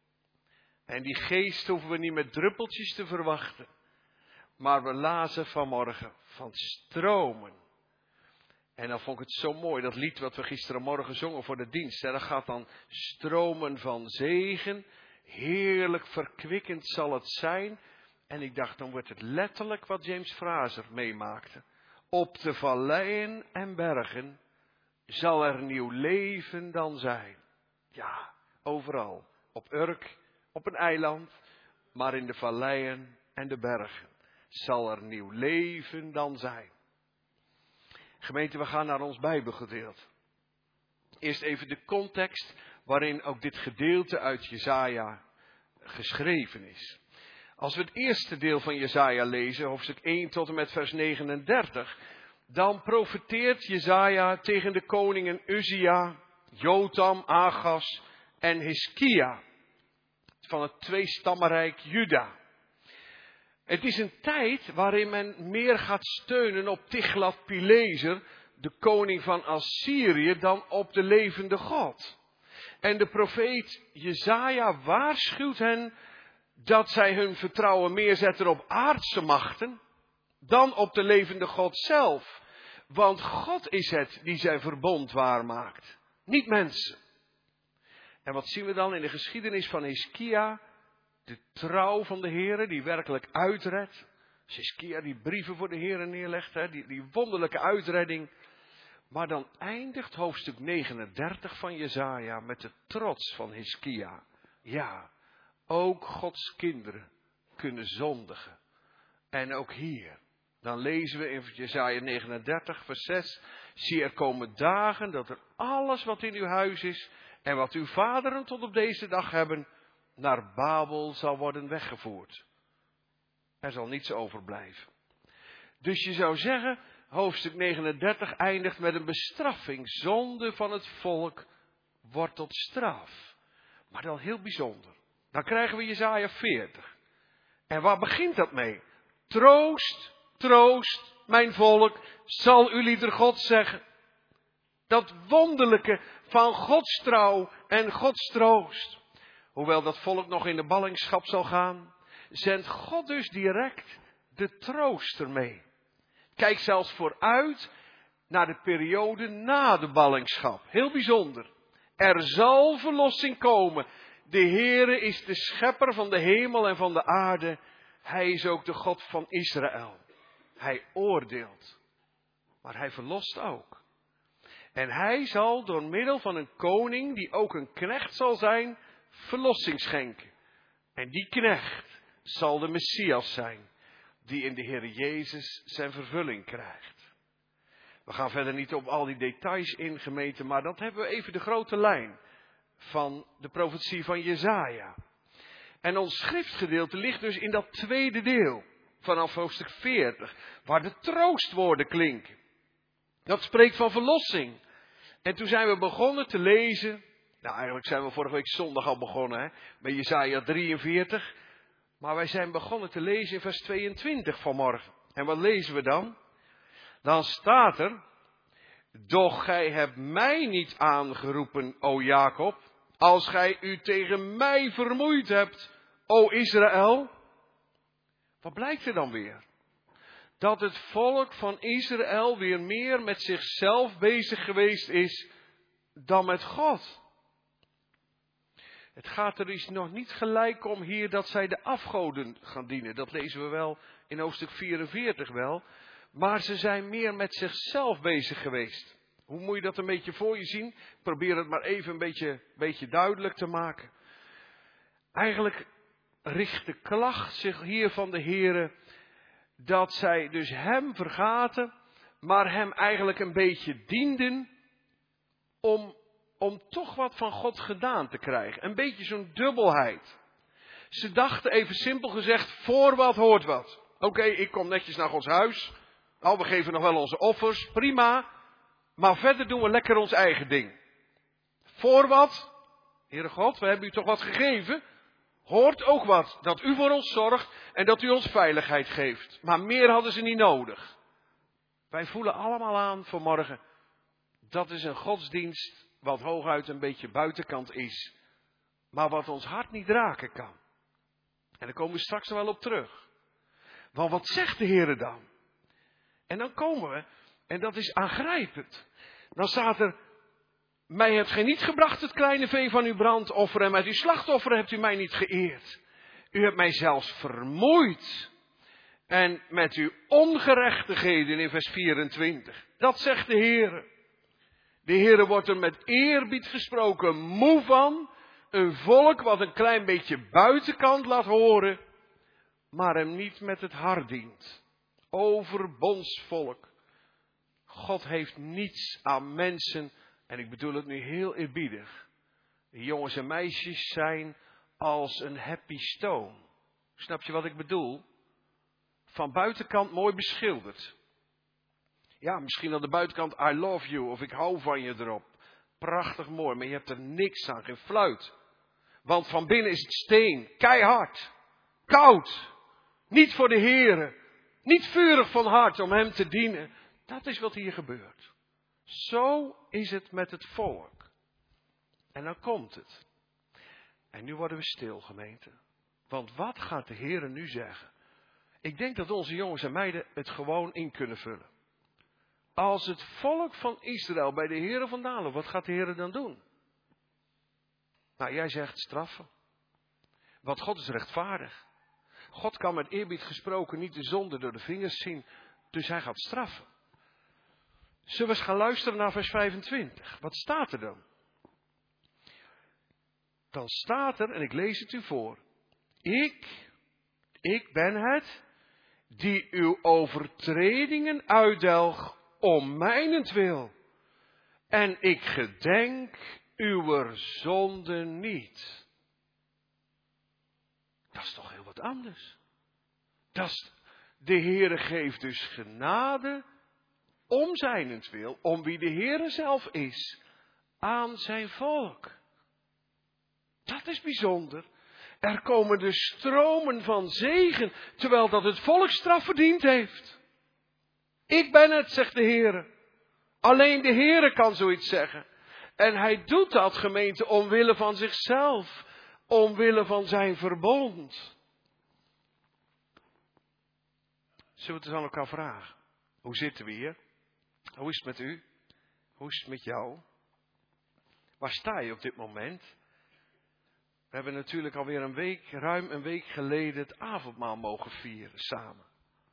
En die geest hoeven we niet met druppeltjes te verwachten. Maar we lazen vanmorgen van stromen. En dan vond ik het zo mooi, dat lied wat we gisterenmorgen zongen voor de dienst. Dat gaat dan stromen van zegen. Heerlijk verkwikkend zal het zijn. En ik dacht, dan wordt het letterlijk wat James Fraser meemaakte. Op de valleien en bergen zal er nieuw leven dan zijn. Ja, overal. Op Urk, op een eiland, maar in de valleien en de bergen zal er nieuw leven dan zijn. Gemeente, we gaan naar ons Bijbelgedeelte. Eerst even de context waarin ook dit gedeelte uit Jesaja geschreven is. Als we het eerste deel van Jesaja lezen, hoofdstuk 1 tot en met vers 39, dan profeteert Jesaja tegen de koningen Uzia, Jotam, Achaz en Hiskia van het tweestammenrijk Juda. Het is een tijd waarin men meer gaat steunen op Tiglat-Pileser, de koning van Assyrië, dan op de levende God. En de profeet Jesaja waarschuwt hen dat zij hun vertrouwen meer zetten op aardse machten dan op de levende God zelf. Want God is het die zijn verbond waarmaakt, niet mensen. En wat zien we dan in de geschiedenis van Hiskia? De trouw van de Heere die werkelijk uitredt. Als Hiskia die brieven voor de Heere neerlegt, die wonderlijke uitredding. Maar dan eindigt hoofdstuk 39 van Jesaja met de trots van Hiskia. Ja, ook Gods kinderen kunnen zondigen. En ook hier, dan lezen we in Jesaja 39 vers 6. Zie, er komen dagen dat er alles wat in uw huis is en wat uw vaderen tot op deze dag hebben, naar Babel zal worden weggevoerd. Er zal niets overblijven. Dus je zou zeggen, hoofdstuk 39 eindigt met een bestraffing. Zonde van het volk wordt tot straf. Maar dan heel bijzonder. Dan krijgen we Jesaja 40. En waar begint dat mee? Troost, troost, mijn volk, zal uw lieder God zeggen. Dat wonderlijke van Gods trouw en Gods troost. Hoewel dat volk nog in de ballingschap zal gaan, zendt God dus direct de trooster mee. Kijk zelfs vooruit naar de periode na de ballingschap. Heel bijzonder. Er zal verlossing komen. De Heere is de schepper van de hemel en van de aarde. Hij is ook de God van Israël. Hij oordeelt. Maar hij verlost ook. En hij zal door middel van een koning, die ook een knecht zal zijn, verlossing schenken. En die knecht zal de Messias zijn, die in de Heer Jezus zijn vervulling krijgt. We gaan verder niet op al die details in, gemeente, maar dat hebben we even de grote lijn van de profetie van Jesaja. En ons schriftgedeelte ligt dus in dat tweede deel, vanaf hoofdstuk 40, waar de troostwoorden klinken. Dat spreekt van verlossing. En toen zijn we begonnen te lezen, nou eigenlijk zijn we vorige week zondag al begonnen, met Jesaja 43. Maar wij zijn begonnen te lezen in vers 22 vanmorgen. En wat lezen we dan? Dan staat er, doch gij hebt mij niet aangeroepen, o Jacob, als gij u tegen mij vermoeid hebt, o Israël. Wat blijkt er dan weer? Dat het volk van Israël weer meer met zichzelf bezig geweest is dan met God. Het gaat er dus nog niet gelijk om hier dat zij de afgoden gaan dienen. Dat lezen we wel in hoofdstuk 44 wel. Maar ze zijn meer met zichzelf bezig geweest. Hoe moet je dat een beetje voor je zien? Ik probeer het maar even een beetje duidelijk te maken. Eigenlijk richt de klacht zich hier van de Heere dat zij dus hem vergaten, maar hem eigenlijk een beetje dienden om toch wat van God gedaan te krijgen. Een beetje zo'n dubbelheid. Ze dachten even simpel gezegd, voor wat hoort wat. Oké, ik kom netjes naar Gods huis. Nou, we geven nog wel onze offers, prima. Maar verder doen we lekker ons eigen ding. Voor wat? Heere God, we hebben u toch wat gegeven? Hoort ook wat, dat u voor ons zorgt en dat u ons veiligheid geeft. Maar meer hadden ze niet nodig. Wij voelen allemaal aan vanmorgen, dat is een godsdienst wat hooguit een beetje buitenkant is. Maar wat ons hart niet raken kan. En daar komen we straks nog wel op terug. Want wat zegt de Heere dan? En dan komen we, en dat is aangrijpend. Dan staat er, mij hebt gij niet gebracht het kleine vee van uw brandoffer en met uw slachtoffer hebt u mij niet geëerd. U hebt mij zelfs vermoeid. En met uw ongerechtigheden in vers 24. Dat zegt de Heere. De Heere wordt er met eerbied gesproken moe van. Een volk wat een klein beetje buitenkant laat horen. Maar hem niet met het hart dient. Overbondsvolk. God heeft niets aan mensen En ik bedoel het nu heel eerbiedig. De jongens en meisjes zijn als een happy stone. Snap je wat ik bedoel? Van buitenkant mooi beschilderd. Ja, misschien aan de buitenkant I love you of ik hou van je erop. Prachtig mooi, maar je hebt er niks aan, geen fluit. Want van binnen is het steen, keihard, koud. Niet voor de Heere, niet vurig van hart om hem te dienen. Dat is wat hier gebeurt. Zo is het met het volk. En dan komt het. En nu worden we stil, gemeente. Want wat gaat de Heere nu zeggen? Ik denk dat onze jongens en meiden het gewoon in kunnen vullen. Als het volk van Israël bij de Heere vandaan loopt, wat gaat de Heere dan doen? Nou, jij zegt straffen. Want God is rechtvaardig. God kan met eerbied gesproken niet de zonde door de vingers zien. Dus hij gaat straffen. Zullen we eens gaan luisteren naar vers 25. Wat staat er dan? Dan staat er, en ik lees het u voor. Ik ben het, die uw overtredingen uitdelg om mijnentwil. En ik gedenk uw zonde niet. Dat is toch heel wat anders. De Heere geeft dus genade om zijnentwil, om wie de Heere zelf is, aan zijn volk. Dat is bijzonder. Er komen dus stromen van zegen, terwijl dat het volk straf verdiend heeft. Ik ben het, zegt de Heere. Alleen de Heere kan zoiets zeggen. En hij doet dat, gemeente, omwille van zichzelf. Omwille van zijn verbond. Zullen we het eens aan elkaar vragen? Hoe zitten we hier? Hoe is het met u? Hoe is het met jou? Waar sta je op dit moment? We hebben natuurlijk alweer ruim een week geleden het avondmaal mogen vieren samen.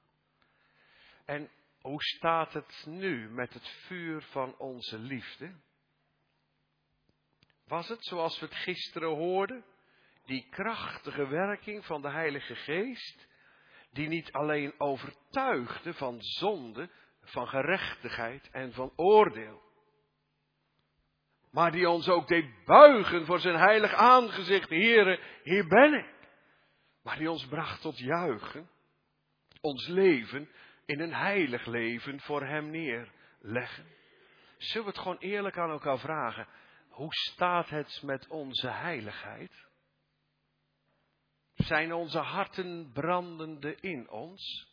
En hoe staat het nu met het vuur van onze liefde? Was het, zoals we het gisteren hoorden, die krachtige werking van de Heilige Geest, die niet alleen overtuigde van zonde, van gerechtigheid en van oordeel, maar die ons ook deed buigen voor zijn heilig aangezicht. Heere, hier ben ik. Maar die ons bracht tot juichen, ons leven in een heilig leven voor hem neerleggen. Zullen we het gewoon eerlijk aan elkaar vragen? Hoe staat het met onze heiligheid? Zijn onze harten brandende in ons?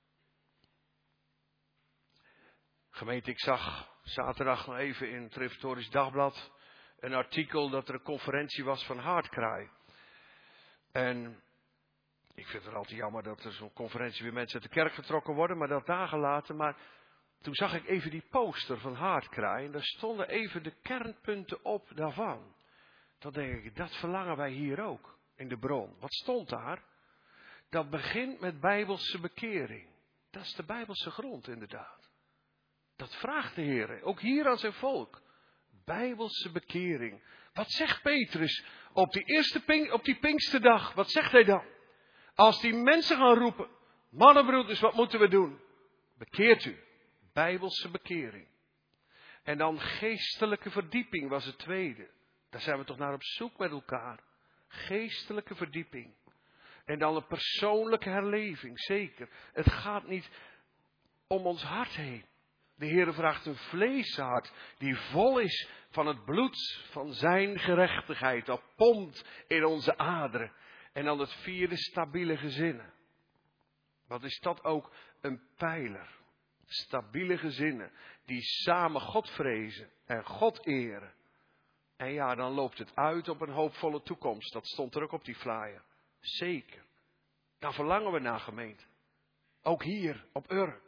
Gemeente, ik zag zaterdag nog even in het Reformatorisch Dagblad een artikel dat er een conferentie was van Hartkraai. En ik vind het altijd jammer dat er zo'n conferentie weer mensen uit de kerk vertrokken worden, maar dat dagen later. Maar toen zag ik even die poster van Hartkraai en daar stonden even de kernpunten op daarvan. Dan denk ik, dat verlangen wij hier ook in de bron. Wat stond daar? Dat begint met bijbelse bekering. Dat is de bijbelse grond inderdaad. Dat vraagt de Heer, ook hier aan zijn volk. Bijbelse bekering. Wat zegt Petrus op die Pinksterdag? Wat zegt hij dan? Als die mensen gaan roepen, mannenbroeders, wat moeten we doen? Bekeert u. Bijbelse bekering. En dan geestelijke verdieping was het tweede. Daar zijn we toch naar op zoek met elkaar. Geestelijke verdieping. En dan een persoonlijke herleving, zeker. Het gaat niet om ons hart heen. De Heer vraagt een vleeshart die vol is van het bloed van zijn gerechtigheid. Dat pompt in onze aderen. En dan het vierde, stabiele gezinnen. Wat is dat ook? Een pijler. Stabiele gezinnen die samen God vrezen en God eren. En ja, dan loopt het uit op een hoopvolle toekomst. Dat stond er ook op die flyer. Zeker. Daar verlangen we naar, gemeente. Ook hier op Urk.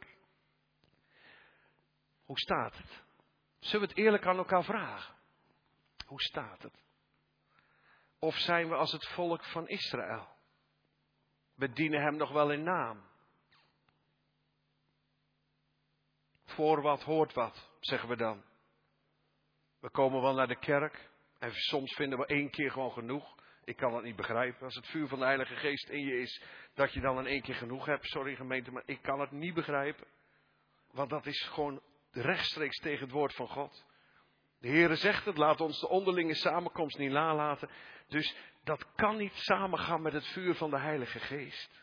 Hoe staat het? Zullen we het eerlijk aan elkaar vragen? Hoe staat het? Of zijn we als het volk van Israël? We dienen hem nog wel in naam. Voor wat hoort wat, zeggen we dan. We komen wel naar de kerk en soms vinden we 1 keer gewoon genoeg. Ik kan dat niet begrijpen. Als het vuur van de Heilige Geest in je is, dat je dan in 1 keer genoeg hebt. Sorry gemeente, maar ik kan het niet begrijpen. Want dat is gewoon rechtstreeks tegen het woord van God. De Heere zegt het, laat ons de onderlinge samenkomst niet nalaten. Dus dat kan niet samengaan met het vuur van de Heilige Geest.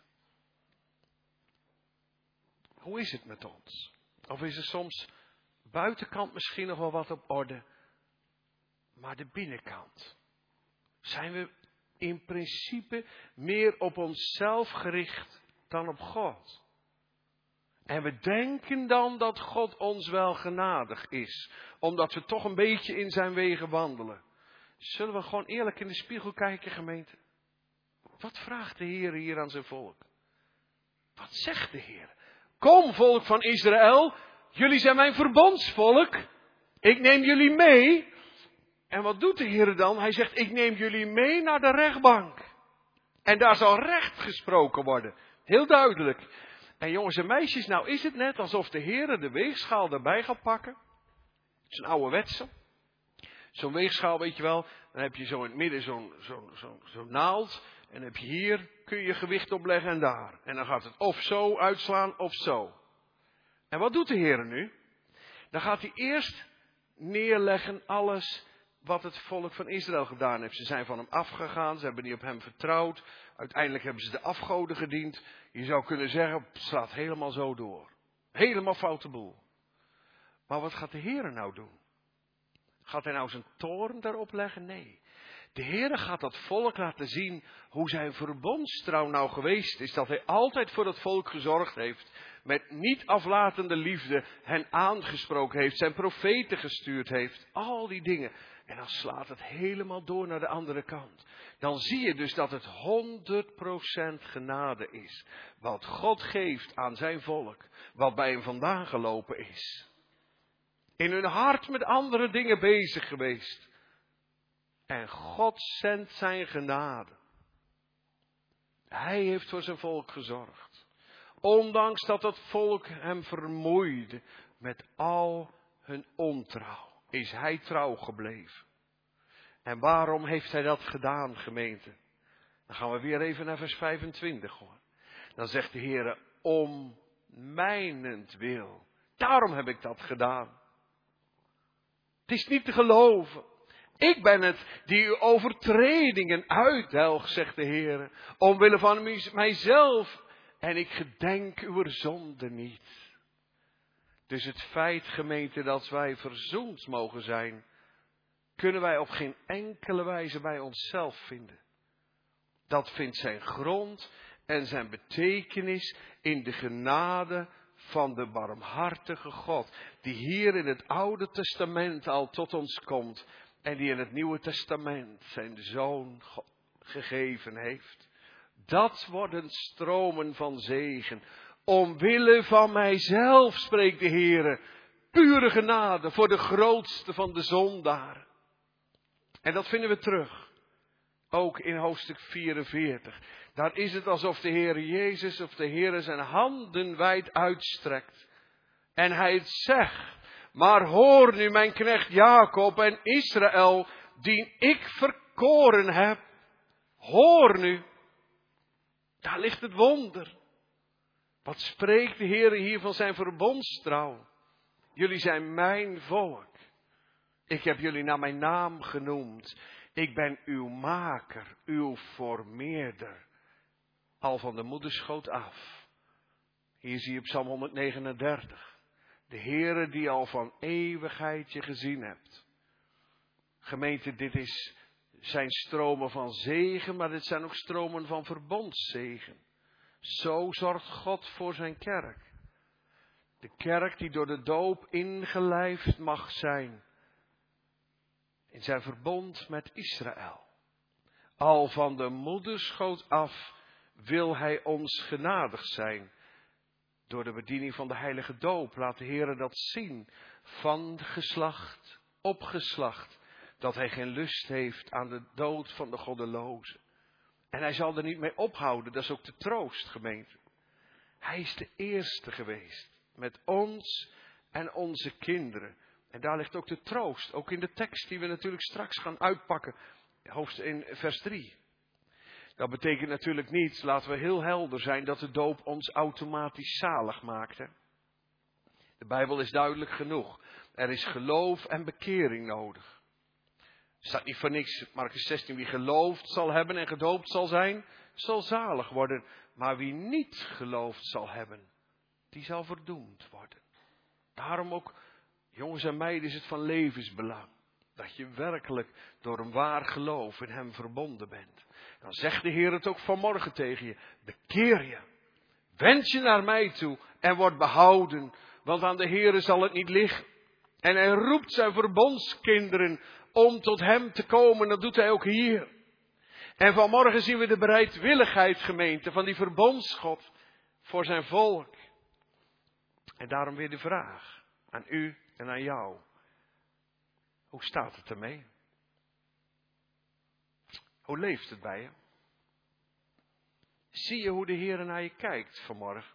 Hoe is het met ons? Of is er soms buitenkant misschien nog wel wat op orde, maar de binnenkant? Zijn we in principe meer op onszelf gericht dan op God? En we denken dan dat God ons wel genadig is, omdat we toch een beetje in zijn wegen wandelen. Zullen we gewoon eerlijk in de spiegel kijken, gemeente? Wat vraagt de Heer hier aan zijn volk? Wat zegt de Heer? Kom, volk van Israël, jullie zijn mijn verbondsvolk. Ik neem jullie mee. En wat doet de Heer dan? Hij zegt, ik neem jullie mee naar de rechtbank. En daar zal recht gesproken worden. Heel duidelijk. En jongens en meisjes, nou is het net alsof de Heer de weegschaal erbij gaat pakken. Het is een ouderwetse. Zo'n weegschaal, weet je wel. Dan heb je zo in het midden zo'n naald. En dan heb je hier, kun je gewicht opleggen en daar. En dan gaat het of zo uitslaan of zo. En wat doet de Heer nu? Dan gaat hij eerst neerleggen alles wat het volk van Israël gedaan heeft. Ze zijn van hem afgegaan, ze hebben niet op hem vertrouwd. Uiteindelijk hebben ze de afgoden gediend. Je zou kunnen zeggen, het slaat helemaal zo door. Helemaal foute boel. Maar wat gaat de Heer nou doen? Gaat hij nou zijn toorn daarop leggen? Nee. De Heer gaat dat volk laten zien hoe zijn verbondstrouw nou geweest is. Dat hij altijd voor dat volk gezorgd heeft. Met niet aflatende liefde hen aangesproken heeft. Zijn profeten gestuurd heeft. Al die dingen. En dan slaat het helemaal door naar de andere kant. Dan zie je dus dat het 100% genade is. Wat God geeft aan zijn volk. Wat bij hem vandaan gelopen is. In hun hart met andere dingen bezig geweest. En God zendt zijn genade. Hij heeft voor zijn volk gezorgd. Ondanks dat het volk hem vermoeide met al hun ontrouw, is hij trouw gebleven. En waarom heeft hij dat gedaan, gemeente? Dan gaan we weer even naar vers 25 hoor. Dan zegt de Heer, om mijnentwil. Daarom heb ik dat gedaan. Het is niet te geloven. Ik ben het die uw overtredingen uitdelgt, zegt de Heer. Omwille van mijzelf. En ik gedenk uw zonde niet. Dus het feit, gemeente, dat wij verzoend mogen zijn, kunnen wij op geen enkele wijze bij onszelf vinden. Dat vindt zijn grond en zijn betekenis in de genade van de barmhartige God. Die hier in het Oude Testament al tot ons komt. En die in het Nieuwe Testament zijn Zoon gegeven heeft. Dat worden stromen van zegen. Omwille van mijzelf, spreekt de Heer. Pure genade voor de grootste van de zondaren. En dat vinden we terug. Ook in hoofdstuk 44. Daar is het alsof de Heer Jezus of de Heer zijn handen wijd uitstrekt. En hij zegt. Maar hoor nu mijn knecht Jacob en Israël, die ik verkoren heb. Hoor nu. Daar ligt het wonder. Wat spreekt de Heer hier van zijn verbondstrouw? Jullie zijn mijn volk. Ik heb jullie naar mijn naam genoemd. Ik ben uw maker, uw formeerder. Al van de moederschoot af. Hier zie je Psalm 139. De Heere die al van eeuwigheid je gezien hebt. Gemeente, dit is zijn stromen van zegen, maar dit zijn ook stromen van verbondszegen. Zo zorgt God voor zijn kerk. De kerk die door de doop ingelijfd mag zijn. In zijn verbond met Israël. Al van de moederschoot af wil hij ons genadig zijn. Door de bediening van de heilige doop laat de Heer dat zien. Van geslacht op geslacht. Dat hij geen lust heeft aan de dood van de goddelozen. En hij zal er niet mee ophouden. Dat is ook de troost, gemeente. Hij is de eerste geweest. Met ons en onze kinderen. En daar ligt ook de troost. Ook in de tekst die we natuurlijk straks gaan uitpakken. Hoofdstuk in vers 3. Dat betekent natuurlijk niet, laten we heel helder zijn, dat de doop ons automatisch zalig maakt. Hè? Dat De Bijbel is duidelijk genoeg. Er is geloof en bekering nodig. Er staat niet voor niks, Marcus 16, wie geloofd zal hebben en gedoopt zal zijn, zal zalig worden. Maar wie niet geloofd zal hebben, die zal verdoemd worden. Daarom ook, jongens en meiden, is het van levensbelang. Dat je werkelijk door een waar geloof in hem verbonden bent. Dan zegt de Heer het ook vanmorgen tegen je. Bekeer je. Wend je naar mij toe en word behouden. Want aan de Heer zal het niet liggen. En hij roept zijn verbondskinderen om tot hem te komen. Dat doet hij ook hier. En vanmorgen zien we de bereidwilligheid, gemeente, van die verbondsgod voor zijn volk. En daarom weer de vraag aan u en aan jou. Hoe staat het ermee? Hoe leeft het bij je? Zie je hoe de Heer naar je kijkt vanmorgen?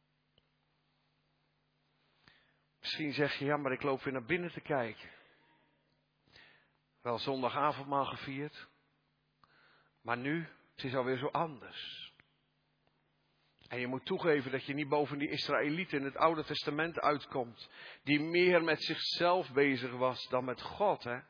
Misschien zeg je, ja, maar ik loop weer naar binnen te kijken. Wel zondagavondmaal gevierd. Maar nu, het is alweer zo anders. En je moet toegeven dat je niet boven die Israëlieten in het Oude Testament uitkomt. Die meer met zichzelf bezig was dan met God, hè.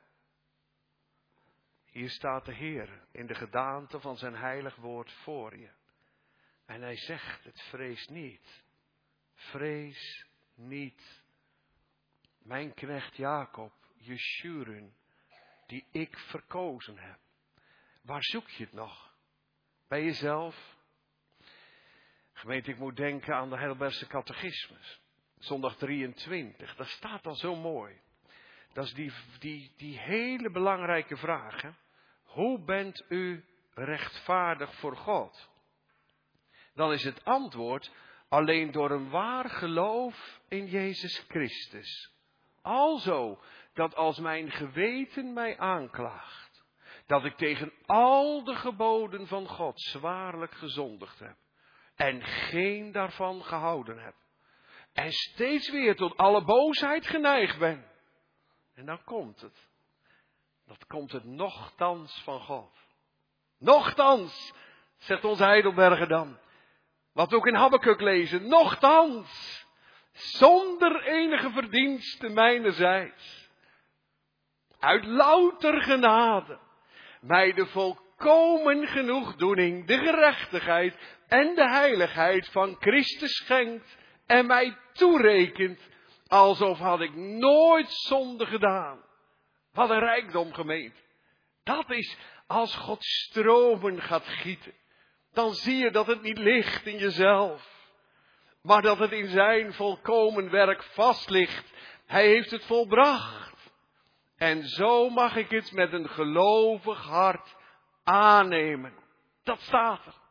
Hier staat de Heer in de gedaante van zijn heilig woord voor je. En hij zegt het, vrees niet. Vrees niet. Mijn knecht Jacob, Jeshurun, die ik verkozen heb. Waar zoek je het nog? Bij jezelf? Gemeente, ik moet denken aan de Heidelbergse catechismus. Zondag 23, dat staat al zo mooi. Dat is die hele belangrijke vraag. Hè? Hoe bent u rechtvaardig voor God? Dan is het antwoord alleen door een waar geloof in Jezus Christus. Alzo dat als mijn geweten mij aanklaagt, dat ik tegen al de geboden van God zwaarlijk gezondigd heb. En geen daarvan gehouden heb. En steeds weer tot alle boosheid geneigd ben. En dan komt het. Dat komt het nochtans van God. Nochtans, zegt onze Heidelberger dan. Wat we ook in Habakuk lezen. Nochtans, zonder enige verdienste mijnerzijds. Uit louter genade. Mij de volkomen genoegdoening, de gerechtigheid en de heiligheid van Christus schenkt. En mij toerekent, alsof had ik nooit zonde gedaan. Wat een rijkdom, gemeente. Dat is als God stromen gaat gieten. Dan zie je dat het niet ligt in jezelf. Maar dat het in zijn volkomen werk vast ligt. Hij heeft het volbracht. En zo mag ik het met een gelovig hart aannemen. Dat staat er.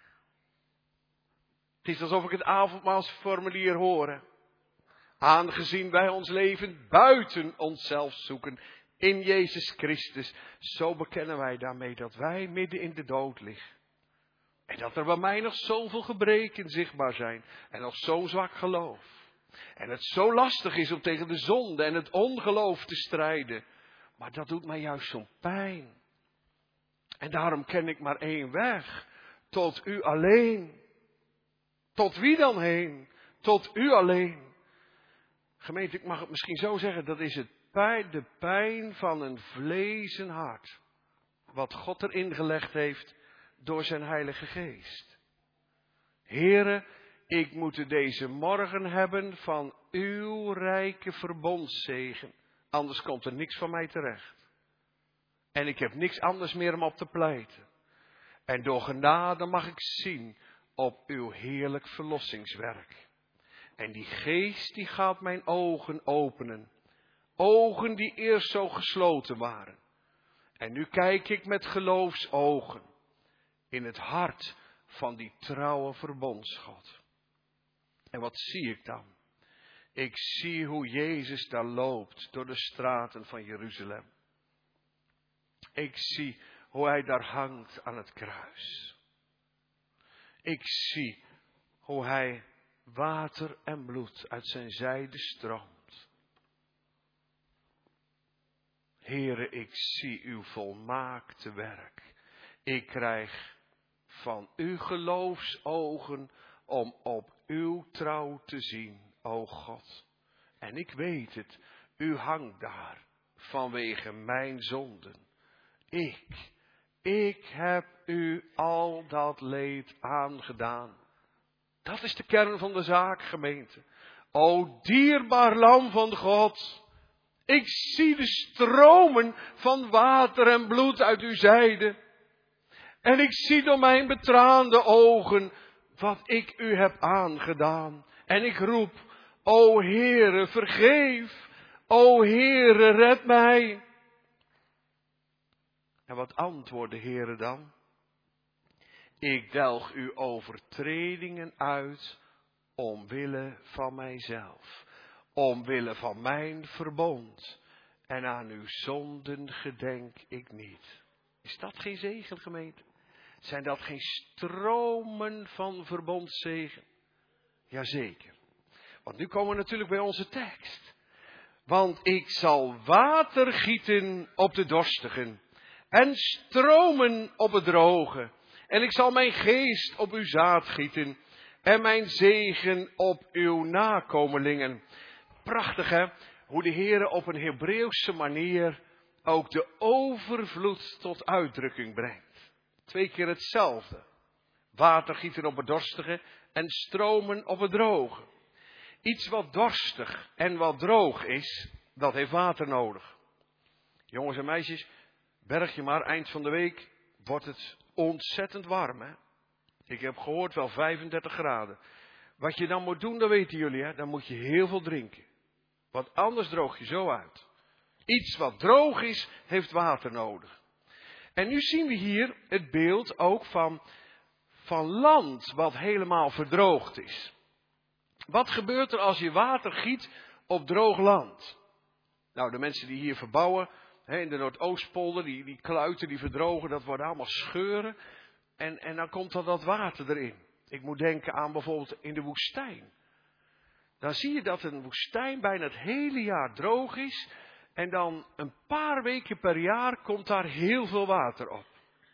Het is alsof ik het avondmaalsformulier hoor. Aangezien wij ons leven buiten onszelf zoeken. In Jezus Christus. Zo bekennen wij daarmee dat wij midden in de dood liggen. En dat er bij mij nog zoveel gebreken zichtbaar zijn. En nog zo'n zwak geloof. En het zo lastig is om tegen de zonde en het ongeloof te strijden. Maar dat doet mij juist zo'n pijn. En daarom ken ik maar één weg. Tot u alleen. Tot wie dan heen? Tot u alleen. Gemeente, ik mag het misschien zo zeggen. Dat is de pijn van een vlezen hart. Wat God erin gelegd heeft door zijn Heilige Geest. Heere, ik moet het deze morgen hebben van uw rijke verbondszegen. Anders komt er niks van mij terecht. En ik heb niks anders meer om op te pleiten. En door genade mag ik zien op uw heerlijk verlossingswerk. En die Geest die gaat mijn ogen openen. Ogen die eerst zo gesloten waren. En nu kijk ik met geloofsogen in het hart van die trouwe verbondsgod. En wat zie ik dan? Ik zie hoe Jezus daar loopt door de straten van Jeruzalem. Ik zie hoe hij daar hangt aan het kruis. Ik zie hoe hij water en bloed uit zijn zijde stroomt. Heere, ik zie uw volmaakte werk. Ik krijg van uw geloofsogen om op uw trouw te zien, o God. En ik weet het, u hangt daar vanwege mijn zonden. Ik heb u al dat leed aangedaan. Dat is de kern van de zaak, gemeente. O dierbaar lam van God. Ik zie de stromen van water en bloed uit uw zijde. En ik zie door mijn betraande ogen wat ik u heb aangedaan. En ik roep, o Heere, vergeef. O Heere, red mij. En wat antwoordt de Heere dan? Ik delg uw overtredingen uit omwille van mijzelf. Omwille van mijn verbond. En aan uw zonden gedenk ik niet. Is dat geen zegen, gemeente? Zijn dat geen stromen van verbondszegen? Jazeker. Want nu komen we natuurlijk bij onze tekst. Want ik zal water gieten op de dorstigen. En stromen op het droge. En ik zal mijn geest op uw zaad gieten. En mijn zegen op uw nakomelingen. Prachtig, hè? Hoe de Heere op een Hebreeuwse manier ook de overvloed tot uitdrukking brengt. 2 keer hetzelfde. Water gieten op het dorstige en stromen op het droge. Iets wat dorstig en wat droog is, dat heeft water nodig. Jongens en meisjes, berg je maar, eind van de week wordt het ontzettend warm, hè? Ik heb gehoord wel 35 graden. Wat je dan moet doen, dat weten jullie, hè? Dan moet je heel veel drinken. Want anders droog je zo uit. Iets wat droog is, heeft water nodig. En nu zien we hier het beeld ook van land wat helemaal verdroogd is. Wat gebeurt er als je water giet op droog land? Nou, de mensen die hier verbouwen, in de Noordoostpolder, die kluiten die verdrogen, dat worden allemaal scheuren. En dan komt er dat water erin. Ik moet denken aan bijvoorbeeld in de woestijn. Dan zie je dat een woestijn bijna het hele jaar droog is. En dan een paar weken per jaar komt daar heel veel water op.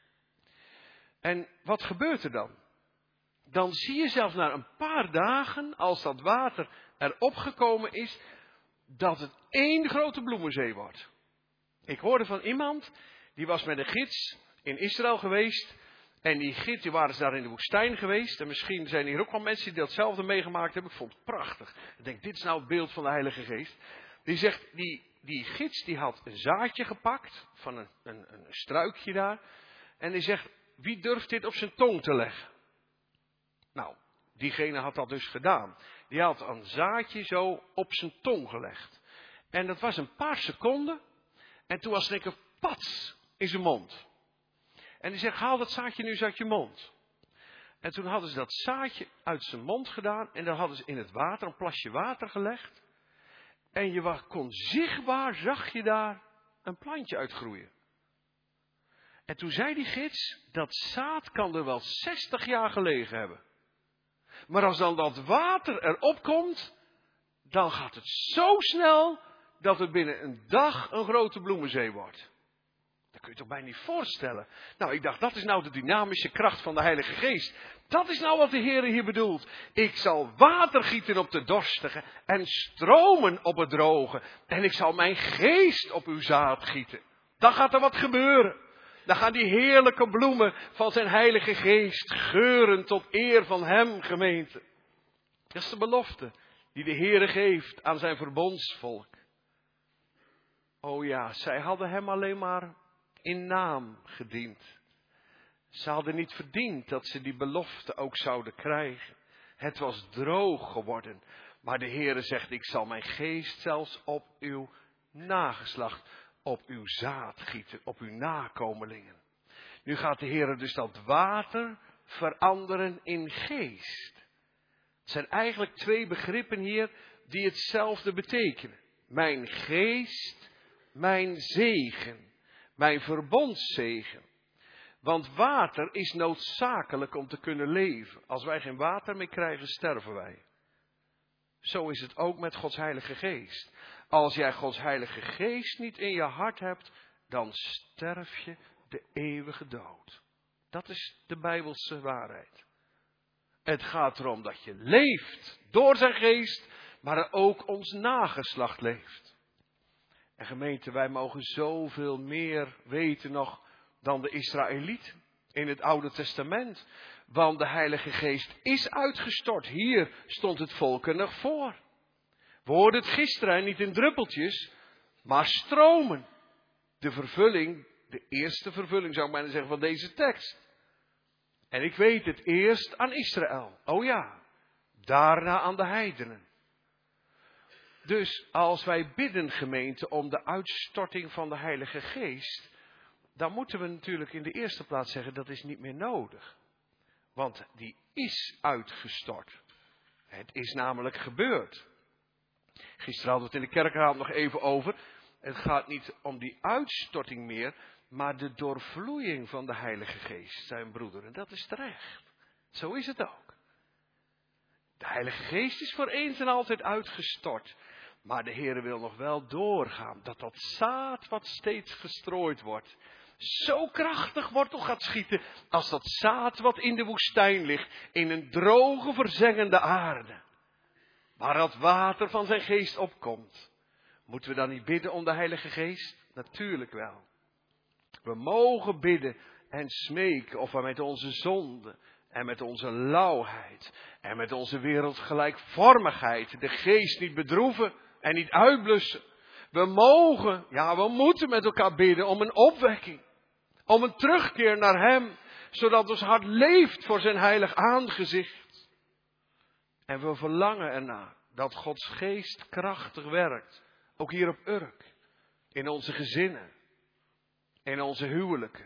En wat gebeurt er dan? Dan zie je zelfs na een paar dagen, als dat water erop gekomen is, dat het één grote bloemenzee wordt. Ik hoorde van iemand, die was met een gids in Israël geweest. En die gids, die waren daar in de woestijn geweest. En misschien zijn hier ook wel mensen die datzelfde meegemaakt hebben. Ik vond het prachtig. Ik denk, dit is nou het beeld van de Heilige Geest. Die zegt, die gids die had een zaadje gepakt van een struikje daar. En die zegt, wie durft dit op zijn tong te leggen? Nou, diegene had dat dus gedaan. Die had een zaadje zo op zijn tong gelegd. En dat was een paar seconden. En toen was het een pats in zijn mond. En die zegt, haal dat zaadje nu eens uit je mond. En toen hadden ze dat zaadje uit zijn mond gedaan. En dan hadden ze in het water, een plasje water gelegd. En je kon zichtbaar, zag je daar een plantje uitgroeien. En toen zei die gids, dat zaad kan er wel 60 jaar gelegen hebben. Maar als dan dat water erop komt, dan gaat het zo snel dat het binnen een dag een grote bloemenzee wordt. Dat kun je toch bijna niet voorstellen. Nou, ik dacht, dat is nou de dynamische kracht van de Heilige Geest. Dat is nou wat de Heer hier bedoelt. Ik zal water gieten op de dorstige en stromen op het droge. En ik zal mijn geest op uw zaad gieten. Dan gaat er wat gebeuren. Dan gaan die heerlijke bloemen van zijn Heilige Geest geuren tot eer van hem, gemeente. Dat is de belofte die de Heer geeft aan zijn verbondsvolk. Oh ja, zij hadden hem alleen maar in naam gediend. Ze hadden niet verdiend dat ze die belofte ook zouden krijgen. Het was droog geworden. Maar de Heere zegt, ik zal mijn geest zelfs op uw nageslacht, op uw zaad gieten, op uw nakomelingen. Nu gaat de Heere dus dat water veranderen in geest. Het zijn eigenlijk 2 begrippen hier die hetzelfde betekenen. Mijn geest, mijn zegen. Mijn verbondszegen. Want water is noodzakelijk om te kunnen leven. Als wij geen water meer krijgen, sterven wij. Zo is het ook met Gods Heilige Geest. Als jij Gods Heilige Geest niet in je hart hebt, dan sterf je de eeuwige dood. Dat is de Bijbelse waarheid. Het gaat erom dat je leeft door zijn geest, maar dat ook ons nageslacht leeft. En gemeente, wij mogen zoveel meer weten nog dan de Israëlieten in het Oude Testament. Want de Heilige Geest is uitgestort. Hier stond het volk er nog voor. We hoorden het gisteren, niet in druppeltjes, maar stromen. De vervulling, de eerste vervulling zou ik bijna zeggen van deze tekst. En ik weet het eerst aan Israël. Oh ja, daarna aan de heidenen. Dus als wij bidden, gemeente, om de uitstorting van de Heilige Geest, dan moeten we natuurlijk in de eerste plaats zeggen dat is niet meer nodig. Want die is uitgestort. Het is namelijk gebeurd. Gisteren hadden we het in de kerkraad nog even over. Het gaat niet om die uitstorting meer, maar de doorvloeiing van de Heilige Geest, zijn broeder. En dat is terecht. Zo is het ook. De Heilige Geest is voor eens en altijd uitgestort. Maar de Heere wil nog wel doorgaan. Dat zaad wat steeds gestrooid wordt, zo krachtig wortel gaat schieten als dat zaad wat in de woestijn ligt, in een droge, verzengende aarde. Waar dat water van zijn geest opkomt. Moeten we dan niet bidden om de Heilige Geest? Natuurlijk wel. We mogen bidden en smeken of we met onze zonde en met onze lauwheid en met onze wereldgelijkvormigheid de geest niet bedroeven en niet uitblussen. We mogen, ja we moeten met elkaar bidden om een opwekking. Om een terugkeer naar Hem, zodat ons hart leeft voor zijn heilig aangezicht. En we verlangen ernaar dat Gods geest krachtig werkt. Ook hier op Urk. In onze gezinnen. In onze huwelijken.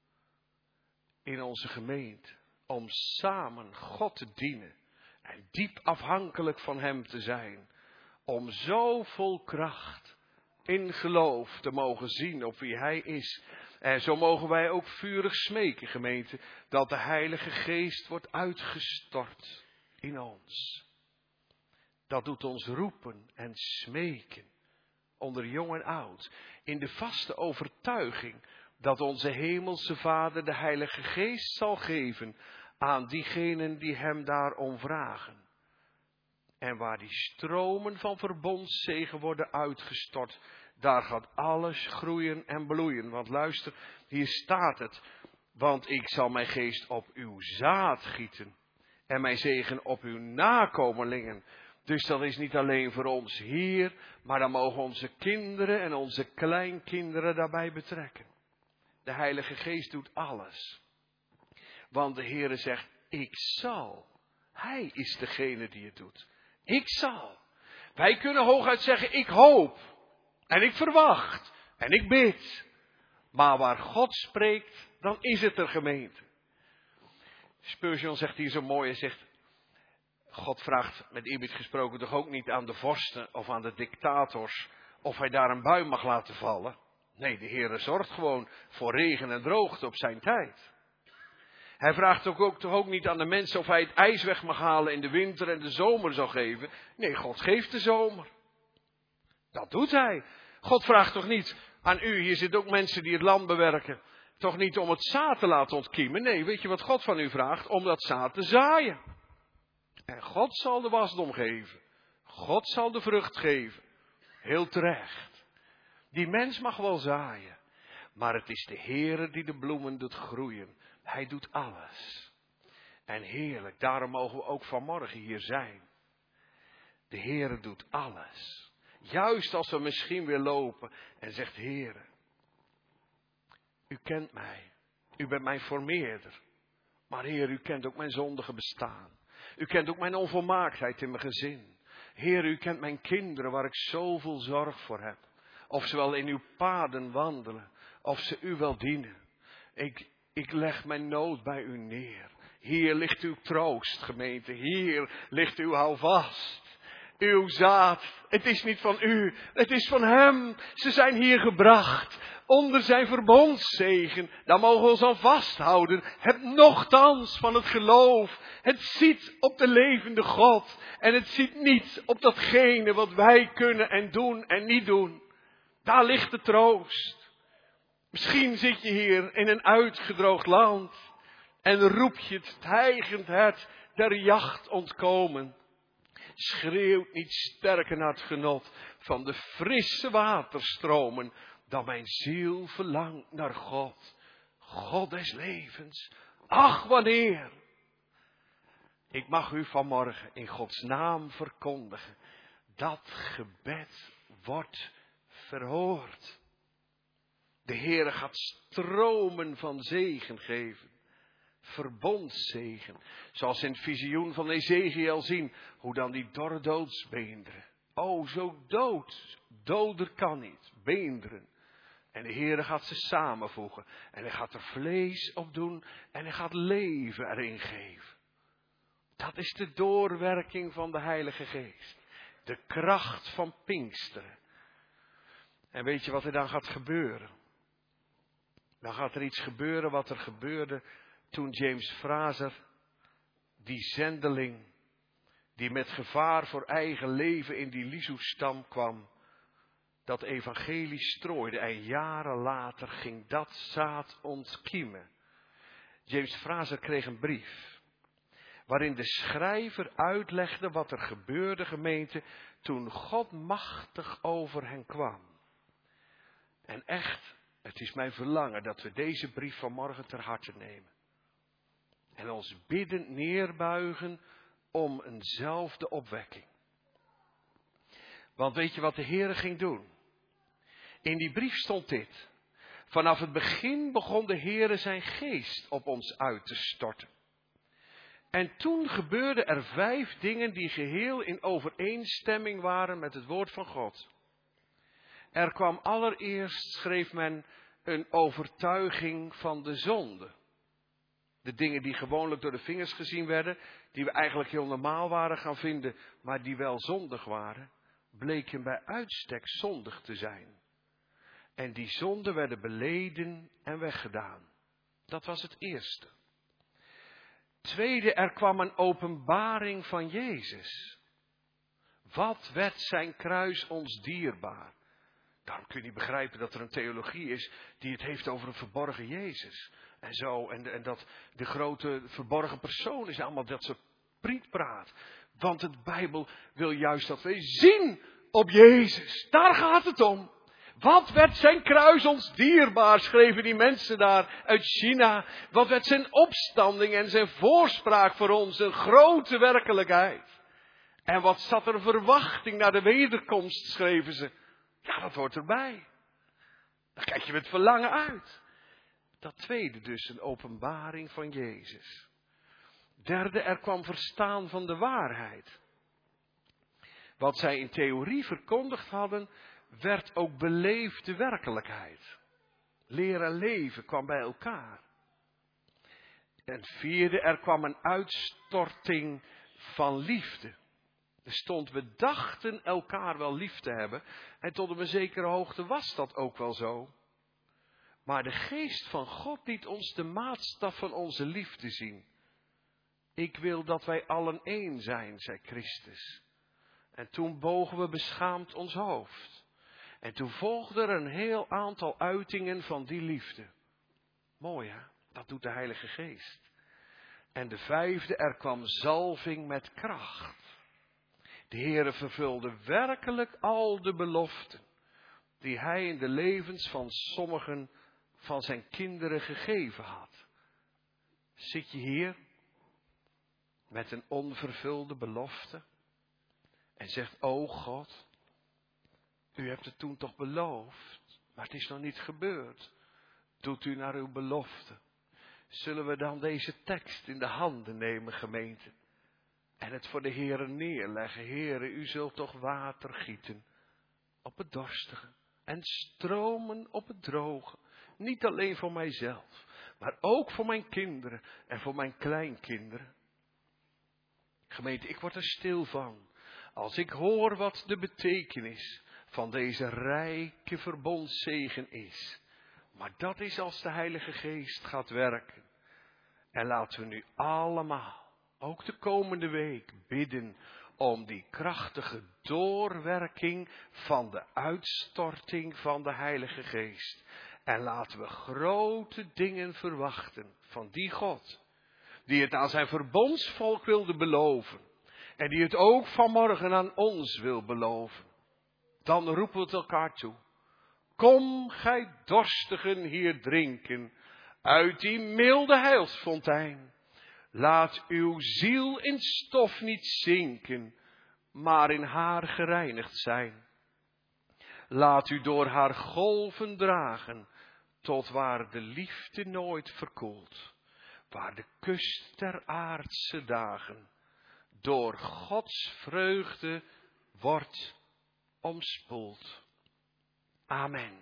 In onze gemeente. Om samen God te dienen. En diep afhankelijk van Hem te zijn. Om zo vol kracht in geloof te mogen zien op wie Hij is. En zo mogen wij ook vurig smeken, gemeente, dat de Heilige Geest wordt uitgestort in ons. Dat doet ons roepen en smeken, onder jong en oud, in de vaste overtuiging dat onze Hemelse Vader de Heilige Geest zal geven aan diegenen die Hem daarom vragen. En waar die stromen van verbondszegen worden uitgestort, daar gaat alles groeien en bloeien. Want luister, hier staat het. Want ik zal mijn geest op uw zaad gieten. En mijn zegen op uw nakomelingen. Dus dat is niet alleen voor ons hier. Maar dan mogen onze kinderen en onze kleinkinderen daarbij betrekken. De Heilige Geest doet alles. Want de Heere zegt, ik zal. Hij is degene die het doet. Ik zal. Wij kunnen hooguit zeggen, ik hoop. En ik verwacht. En ik bid. Maar waar God spreekt, dan is het er, gemeente. Spurgeon zegt hier zo mooi, hij zegt, God vraagt met eerbied gesproken toch ook niet aan de vorsten of aan de dictators of hij daar een bui mag laten vallen. Nee, de Heere zorgt gewoon voor regen en droogte op zijn tijd. Hij vraagt toch ook niet aan de mensen of hij het ijs weg mag halen in de winter en de zomer zal geven. Nee, God geeft de zomer. Dat doet hij. God vraagt toch niet aan u, hier zitten ook mensen die het land bewerken, toch niet om het zaad te laten ontkiemen. Nee, weet je wat God van u vraagt? Om dat zaad te zaaien. En God zal de wasdom geven. God zal de vrucht geven. Heel terecht. Die mens mag wel zaaien. Maar het is de Heere die de bloemen doet groeien. Hij doet alles. En heerlijk, daarom mogen we ook vanmorgen hier zijn. De Heere doet alles. Juist als we misschien weer lopen en zegt, Heere, u kent mij. U bent mijn formeerder. Maar Heer, u kent ook mijn zondige bestaan. U kent ook mijn onvolmaaktheid in mijn gezin. Heer, u kent mijn kinderen waar ik zoveel zorg voor heb. Of ze wel in uw paden wandelen. Of ze u wel dienen. Ik leg mijn nood bij u neer. Hier ligt uw troost, gemeente. Hier ligt uw houvast. Uw zaad. Het is niet van u. Het is van hem. Ze zijn hier gebracht. Onder zijn verbondszegen. Daar mogen we ons aan vasthouden. Het nochtans van het geloof. Het ziet op de levende God. En het ziet niet op datgene wat wij kunnen en doen en niet doen. Daar ligt de troost. Misschien zit je hier in een uitgedroogd land. En roep je het hijgend het der jacht ontkomen. schreeuwt niet sterker naar het genot van de frisse waterstromen, dan mijn ziel verlangt naar God. God des levens. Ach, wanneer! Ik mag u vanmorgen in Gods naam verkondigen. Dat gebed wordt verhoord. De Heere gaat stromen van zegen geven. Verbondszegen. Zoals in het visioen van Ezekiel zien. Hoe dan die dorre doodsbeenderen. O, zo dood. Doder kan niet. Beenderen. En de Heere gaat ze samenvoegen. En hij gaat er vlees op doen. En hij gaat leven erin geven. Dat is de doorwerking van de Heilige Geest. De kracht van Pinksteren. En weet je wat er dan gaat gebeuren? Dan gaat er iets gebeuren wat er gebeurde toen James Fraser, die zendeling, die met gevaar voor eigen leven in die Lisu-stam kwam, dat evangelie strooide en jaren later ging dat zaad ontkiemen. James Fraser kreeg een brief, waarin de schrijver uitlegde wat er gebeurde, gemeente, toen God machtig over hen kwam. En echt, het is mijn verlangen dat we deze brief vanmorgen ter harte nemen. En ons biddend neerbuigen om eenzelfde opwekking. Want weet je wat de Heere ging doen? In die brief stond dit. Vanaf het begin begon de Heere zijn geest op ons uit te storten. En toen gebeurden er 5 dingen die geheel in overeenstemming waren met het woord van God. Er kwam allereerst, schreef men, een overtuiging van de zonde. De dingen die gewoonlijk door de vingers gezien werden, die we eigenlijk heel normaal waren gaan vinden, maar die wel zondig waren, bleken bij uitstek zondig te zijn. En die zonden werden beleden en weggedaan. Dat was het eerste. Tweede, er kwam een openbaring van Jezus. Wat werd zijn kruis ons dierbaar? Daarom kun je niet begrijpen dat er een theologie is die het heeft over een verborgen Jezus. En zo, en dat de grote verborgen persoon is, allemaal dat soort prietpraat. Want de Bijbel wil juist dat wij zien op Jezus. Daar gaat het om. Wat werd zijn kruis ons dierbaar, schreven die mensen daar uit China. Wat werd zijn opstanding en zijn voorspraak voor ons een grote werkelijkheid. En wat zat er verwachting naar de wederkomst, schreven ze. Ja, dat hoort erbij. Daar kijk je met verlangen uit. Dat tweede dus, een openbaring van Jezus. Derde, er kwam verstaan van de waarheid. Wat zij in theorie verkondigd hadden, werd ook beleefde werkelijkheid. Leren leven kwam bij elkaar. En vierde, er kwam een uitstorting van liefde. Er stond, we dachten elkaar wel lief te hebben. En tot op een zekere hoogte was dat ook wel zo. Maar de geest van God liet ons de maatstaf van onze liefde zien. Ik wil dat wij allen één zijn, zei Christus. En toen bogen we beschaamd ons hoofd. En toen volgde er een heel aantal uitingen van die liefde. Mooi hè, dat doet de Heilige Geest. En de vijfde, er kwam zalving met kracht. De Heere vervulde werkelijk al de beloften die hij in de levens van sommigen van zijn kinderen gegeven had. Zit je hier met een onvervulde belofte en zegt, o God, u hebt het toen toch beloofd, maar het is nog niet gebeurd. Doet u naar uw belofte. Zullen we dan deze tekst in de handen nemen, gemeente? En het voor de Heere neerleggen. Heere, u zult toch water gieten op het dorstige en stromen op het droge. Niet alleen voor mijzelf, maar ook voor mijn kinderen en voor mijn kleinkinderen. Gemeente, ik word er stil van als ik hoor wat de betekenis van deze rijke verbondszegen is. Maar dat is als de Heilige Geest gaat werken. En laten we nu allemaal, ook de komende week, bidden om die krachtige doorwerking van de uitstorting van de Heilige Geest. En laten we grote dingen verwachten van die God, die het aan zijn verbondsvolk wilde beloven. En die het ook vanmorgen aan ons wil beloven. Dan roepen we het elkaar toe. Kom, gij dorstigen, hier drinken uit die milde heilsfontein. Laat uw ziel in stof niet zinken, maar in haar gereinigd zijn. Laat u door haar golven dragen, tot waar de liefde nooit verkoelt. Waar de kust der aardse dagen door Gods vreugde wordt omspoeld. Amen.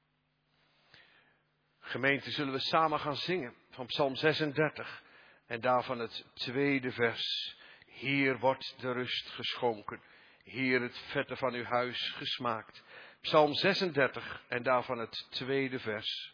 Gemeente, zullen we samen gaan zingen van Psalm 36 en daarvan het tweede vers. Hier wordt de rust geschonken, hier het vette van uw huis gesmaakt. Psalm 36 en daarvan het tweede vers.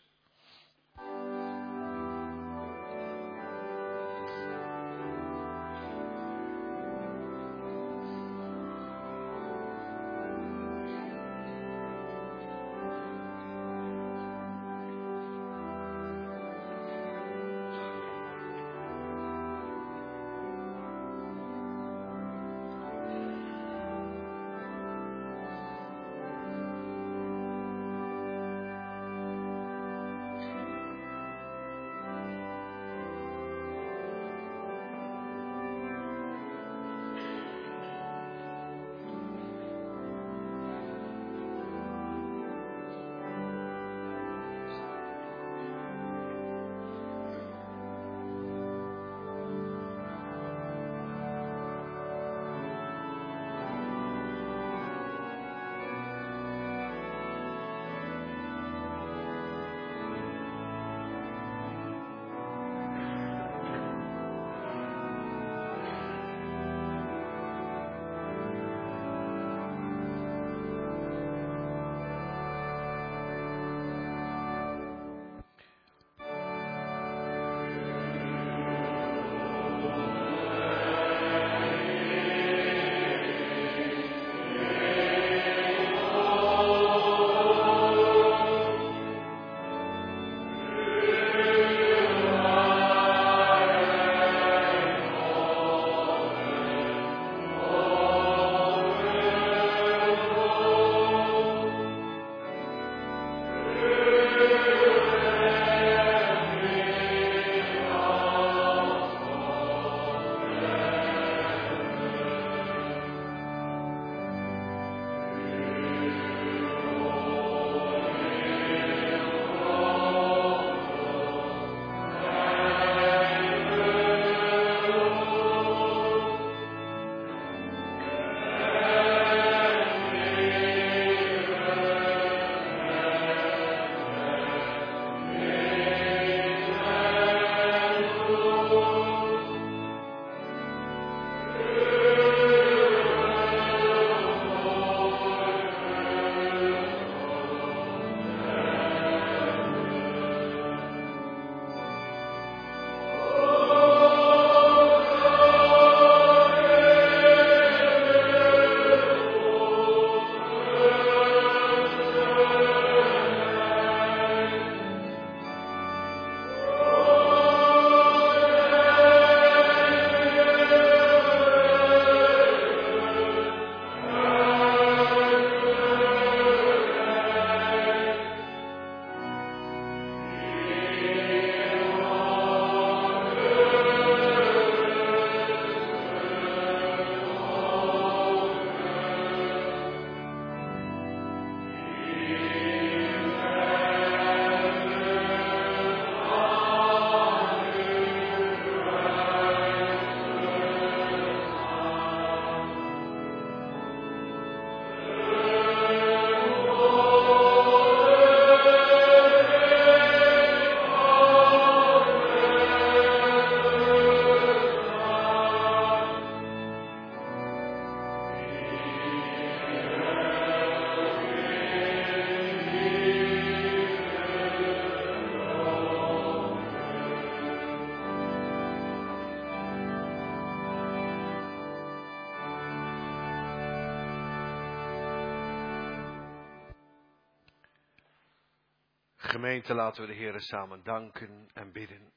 Gemeente, laten we de Heere samen danken en bidden.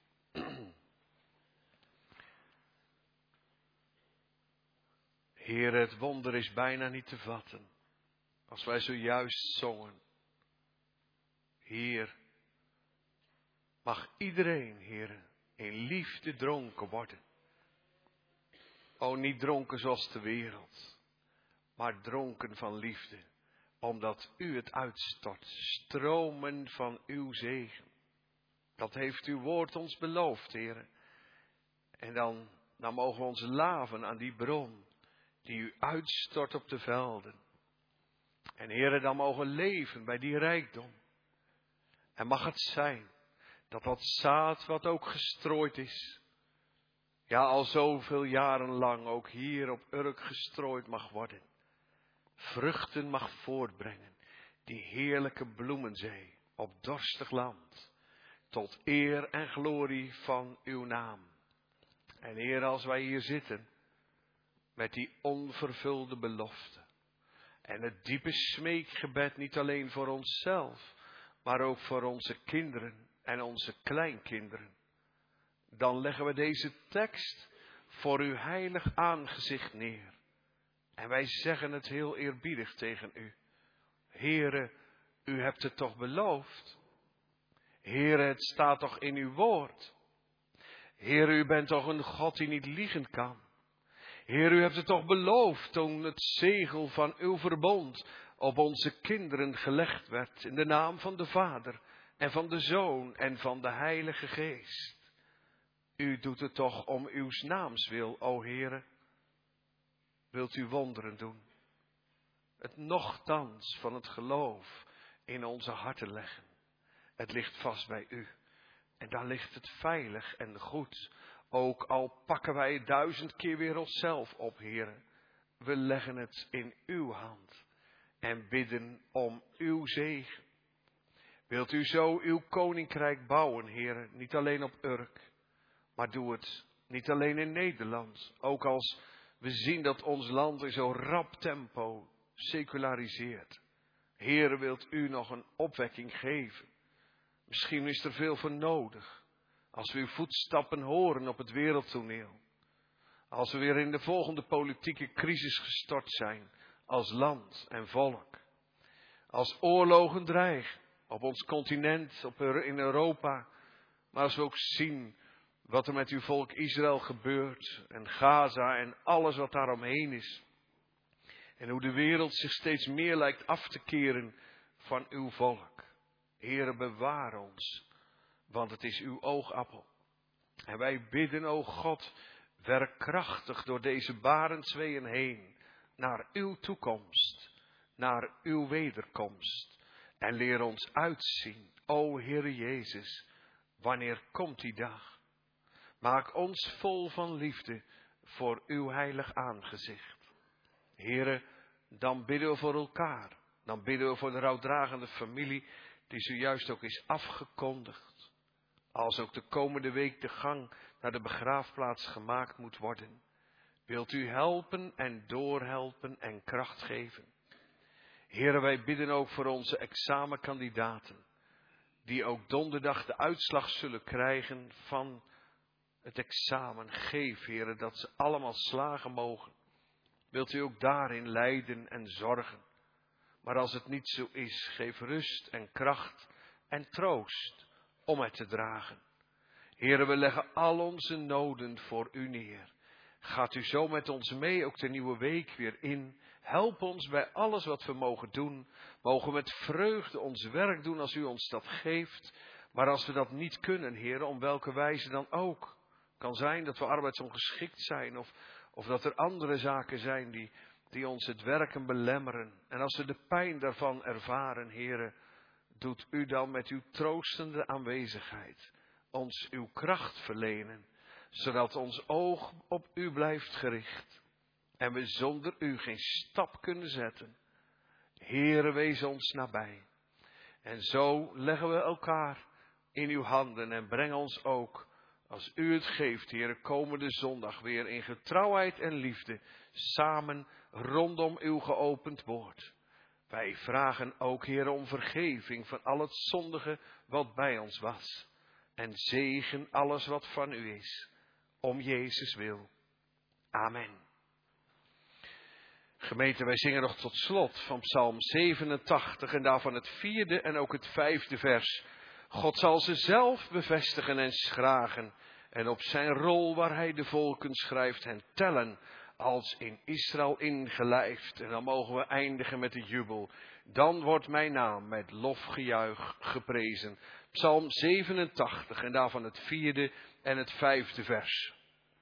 Heer, het wonder is bijna niet te vatten. Als wij zojuist zongen. Heer, mag iedereen, Heer, in liefde dronken worden. O, niet dronken zoals de wereld, maar dronken van liefde. Omdat u het uitstort, stromen van uw zegen. Dat heeft uw woord ons beloofd, Heer. En dan mogen we ons laven aan die bron die u uitstort op de velden. En Heer, dan mogen leven bij die rijkdom. En mag het zijn dat dat zaad wat ook gestrooid is, ja al zoveel jaren lang ook hier op Urk gestrooid mag worden, vruchten mag voortbrengen, die heerlijke bloemenzee op dorstig land, tot eer en glorie van uw naam. En Heer, als wij hier zitten, met die onvervulde belofte, en het diepe smeekgebed niet alleen voor onszelf, maar ook voor onze kinderen en onze kleinkinderen, dan leggen we deze tekst voor uw heilig aangezicht neer. En wij zeggen het heel eerbiedig tegen u. Heere, u hebt het toch beloofd? Heere, het staat toch in uw woord? Heere, u bent toch een God die niet liegen kan? Heer, u hebt het toch beloofd toen het zegel van uw verbond op onze kinderen gelegd werd, in de naam van de Vader en van de Zoon en van de Heilige Geest. U doet het toch om uw naams wil, o Heere. Wilt u wonderen doen? Het nochtans van het geloof in onze harten leggen. Het ligt vast bij u. En daar ligt het veilig en goed. Ook al pakken wij 1000 keer weer onszelf op, Heere. We leggen het in uw hand. En bidden om uw zegen. Wilt u zo uw koninkrijk bouwen, Heere. Niet alleen op Urk. Maar doe het niet alleen in Nederland. Ook als we zien dat ons land in zo'n rap tempo seculariseert. Heere, wilt u nog een opwekking geven? Misschien is er veel voor nodig. Als we uw voetstappen horen op het wereldtoneel. Als we weer in de volgende politieke crisis gestort zijn. Als land en volk. Als oorlogen dreigen. Op ons continent, in Europa. Maar als we ook zien wat er met uw volk Israël gebeurt. En Gaza en alles wat daaromheen is. En hoe de wereld zich steeds meer lijkt af te keren van uw volk. Heere, bewaar ons. Want het is uw oogappel. En wij bidden, o God, werk krachtig door deze barensweeën heen. Naar uw toekomst. Naar uw wederkomst. En leer ons uitzien, o Heere Jezus. Wanneer komt die dag? Maak ons vol van liefde voor uw heilig aangezicht. Heere, dan bidden we voor elkaar. Dan bidden we voor de rouwdragende familie die zojuist ook is afgekondigd. Als ook de komende week de gang naar de begraafplaats gemaakt moet worden. Wilt u helpen en doorhelpen en kracht geven. Heere, wij bidden ook voor onze examenkandidaten. Die ook donderdag de uitslag zullen krijgen van het examen. Geef, Heere, dat ze allemaal slagen mogen. Wilt u ook daarin leiden en zorgen. Maar als het niet zo is, geef rust en kracht en troost om het te dragen. Heere, we leggen al onze noden voor u neer. Gaat u zo met ons mee, ook de nieuwe week weer in. Help ons bij alles wat we mogen doen. Mogen we met vreugde ons werk doen als u ons dat geeft. Maar als we dat niet kunnen, Heere, om welke wijze dan ook. Kan zijn dat we arbeidsongeschikt zijn of dat er andere zaken zijn die ons het werken belemmeren. En als we de pijn daarvan ervaren, Heere, doet u dan met uw troostende aanwezigheid ons uw kracht verlenen, zodat ons oog op u blijft gericht en we zonder u geen stap kunnen zetten. Heere, wees ons nabij. En zo leggen we elkaar in uw handen en breng ons ook, als u het geeft, Heere, komende zondag weer in getrouwheid en liefde samen rondom uw geopend woord. Wij vragen ook, Heere, om vergeving van al het zondige wat bij ons was. En zegen alles wat van u is. Om Jezus wil. Amen. Gemeente, wij zingen nog tot slot van Psalm 87 en daarvan het 4e en ook het 5e vers. God zal ze zelf bevestigen en schragen en op zijn rol waar hij de volken schrijft hen tellen als in Israël ingelijfd. En dan mogen we eindigen met de jubel. Dan wordt mijn naam met lofgejuich geprezen. Psalm 87 en daarvan het 4e en het 5e vers.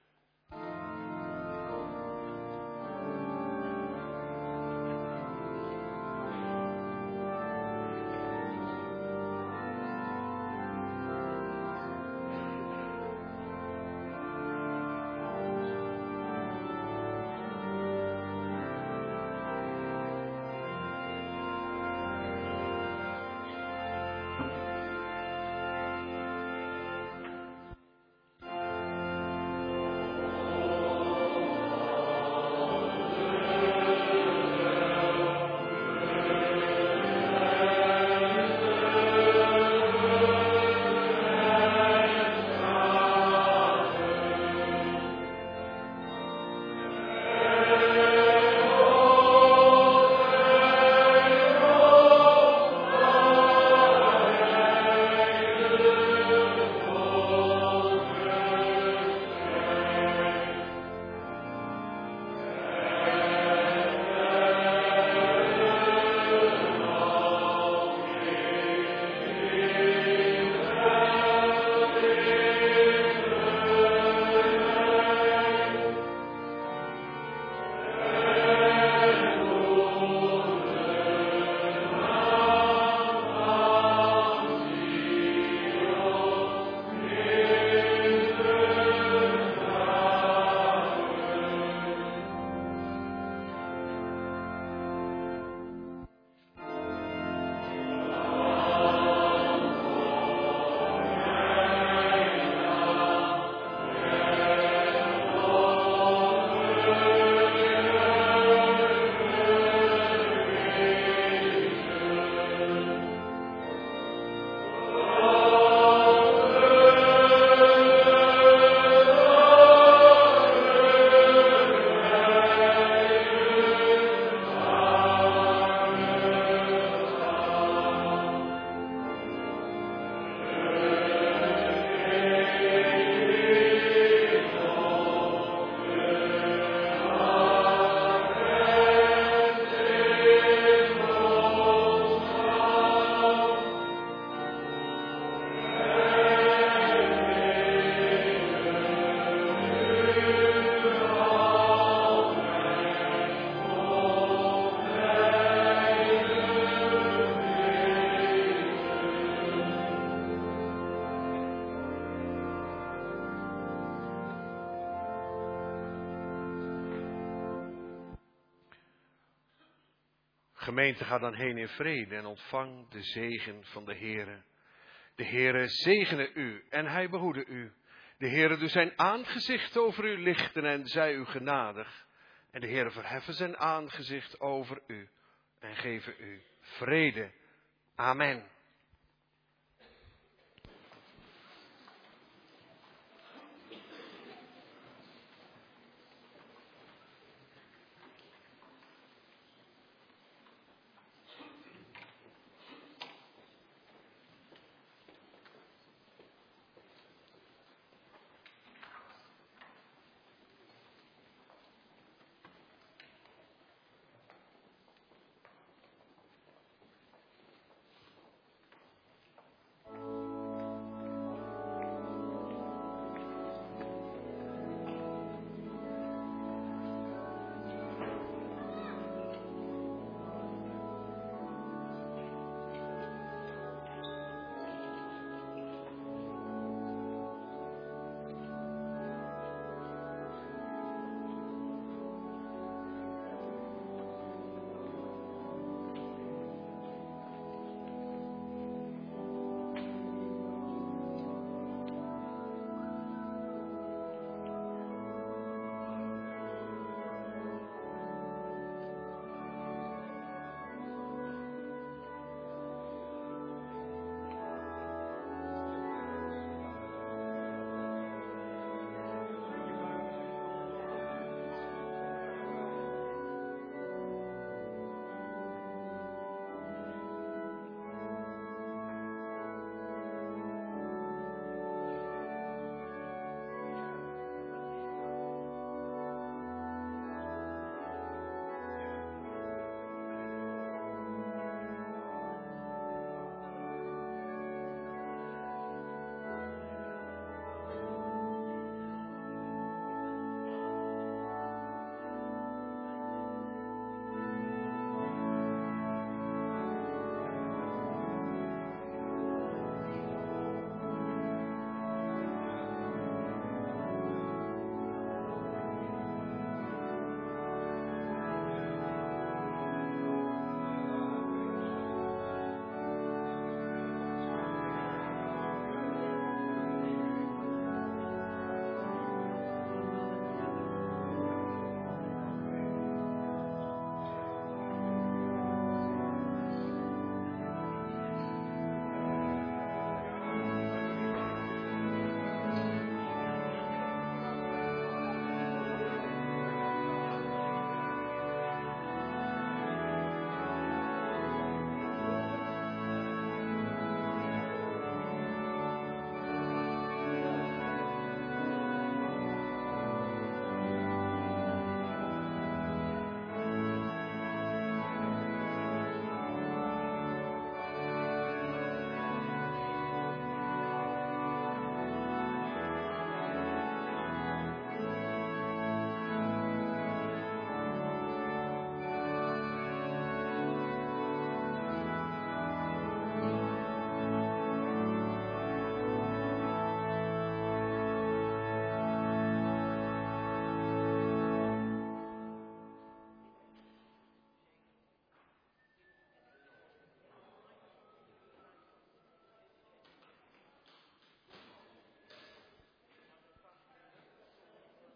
Gemeente, ga dan heen in vrede en ontvang de zegen van de Heere. De Heere zegene u en hij behoede u. De Heere doet zijn aangezicht over u lichten en zij u genadig. En de Heere verheffen zijn aangezicht over u en geven u vrede. Amen.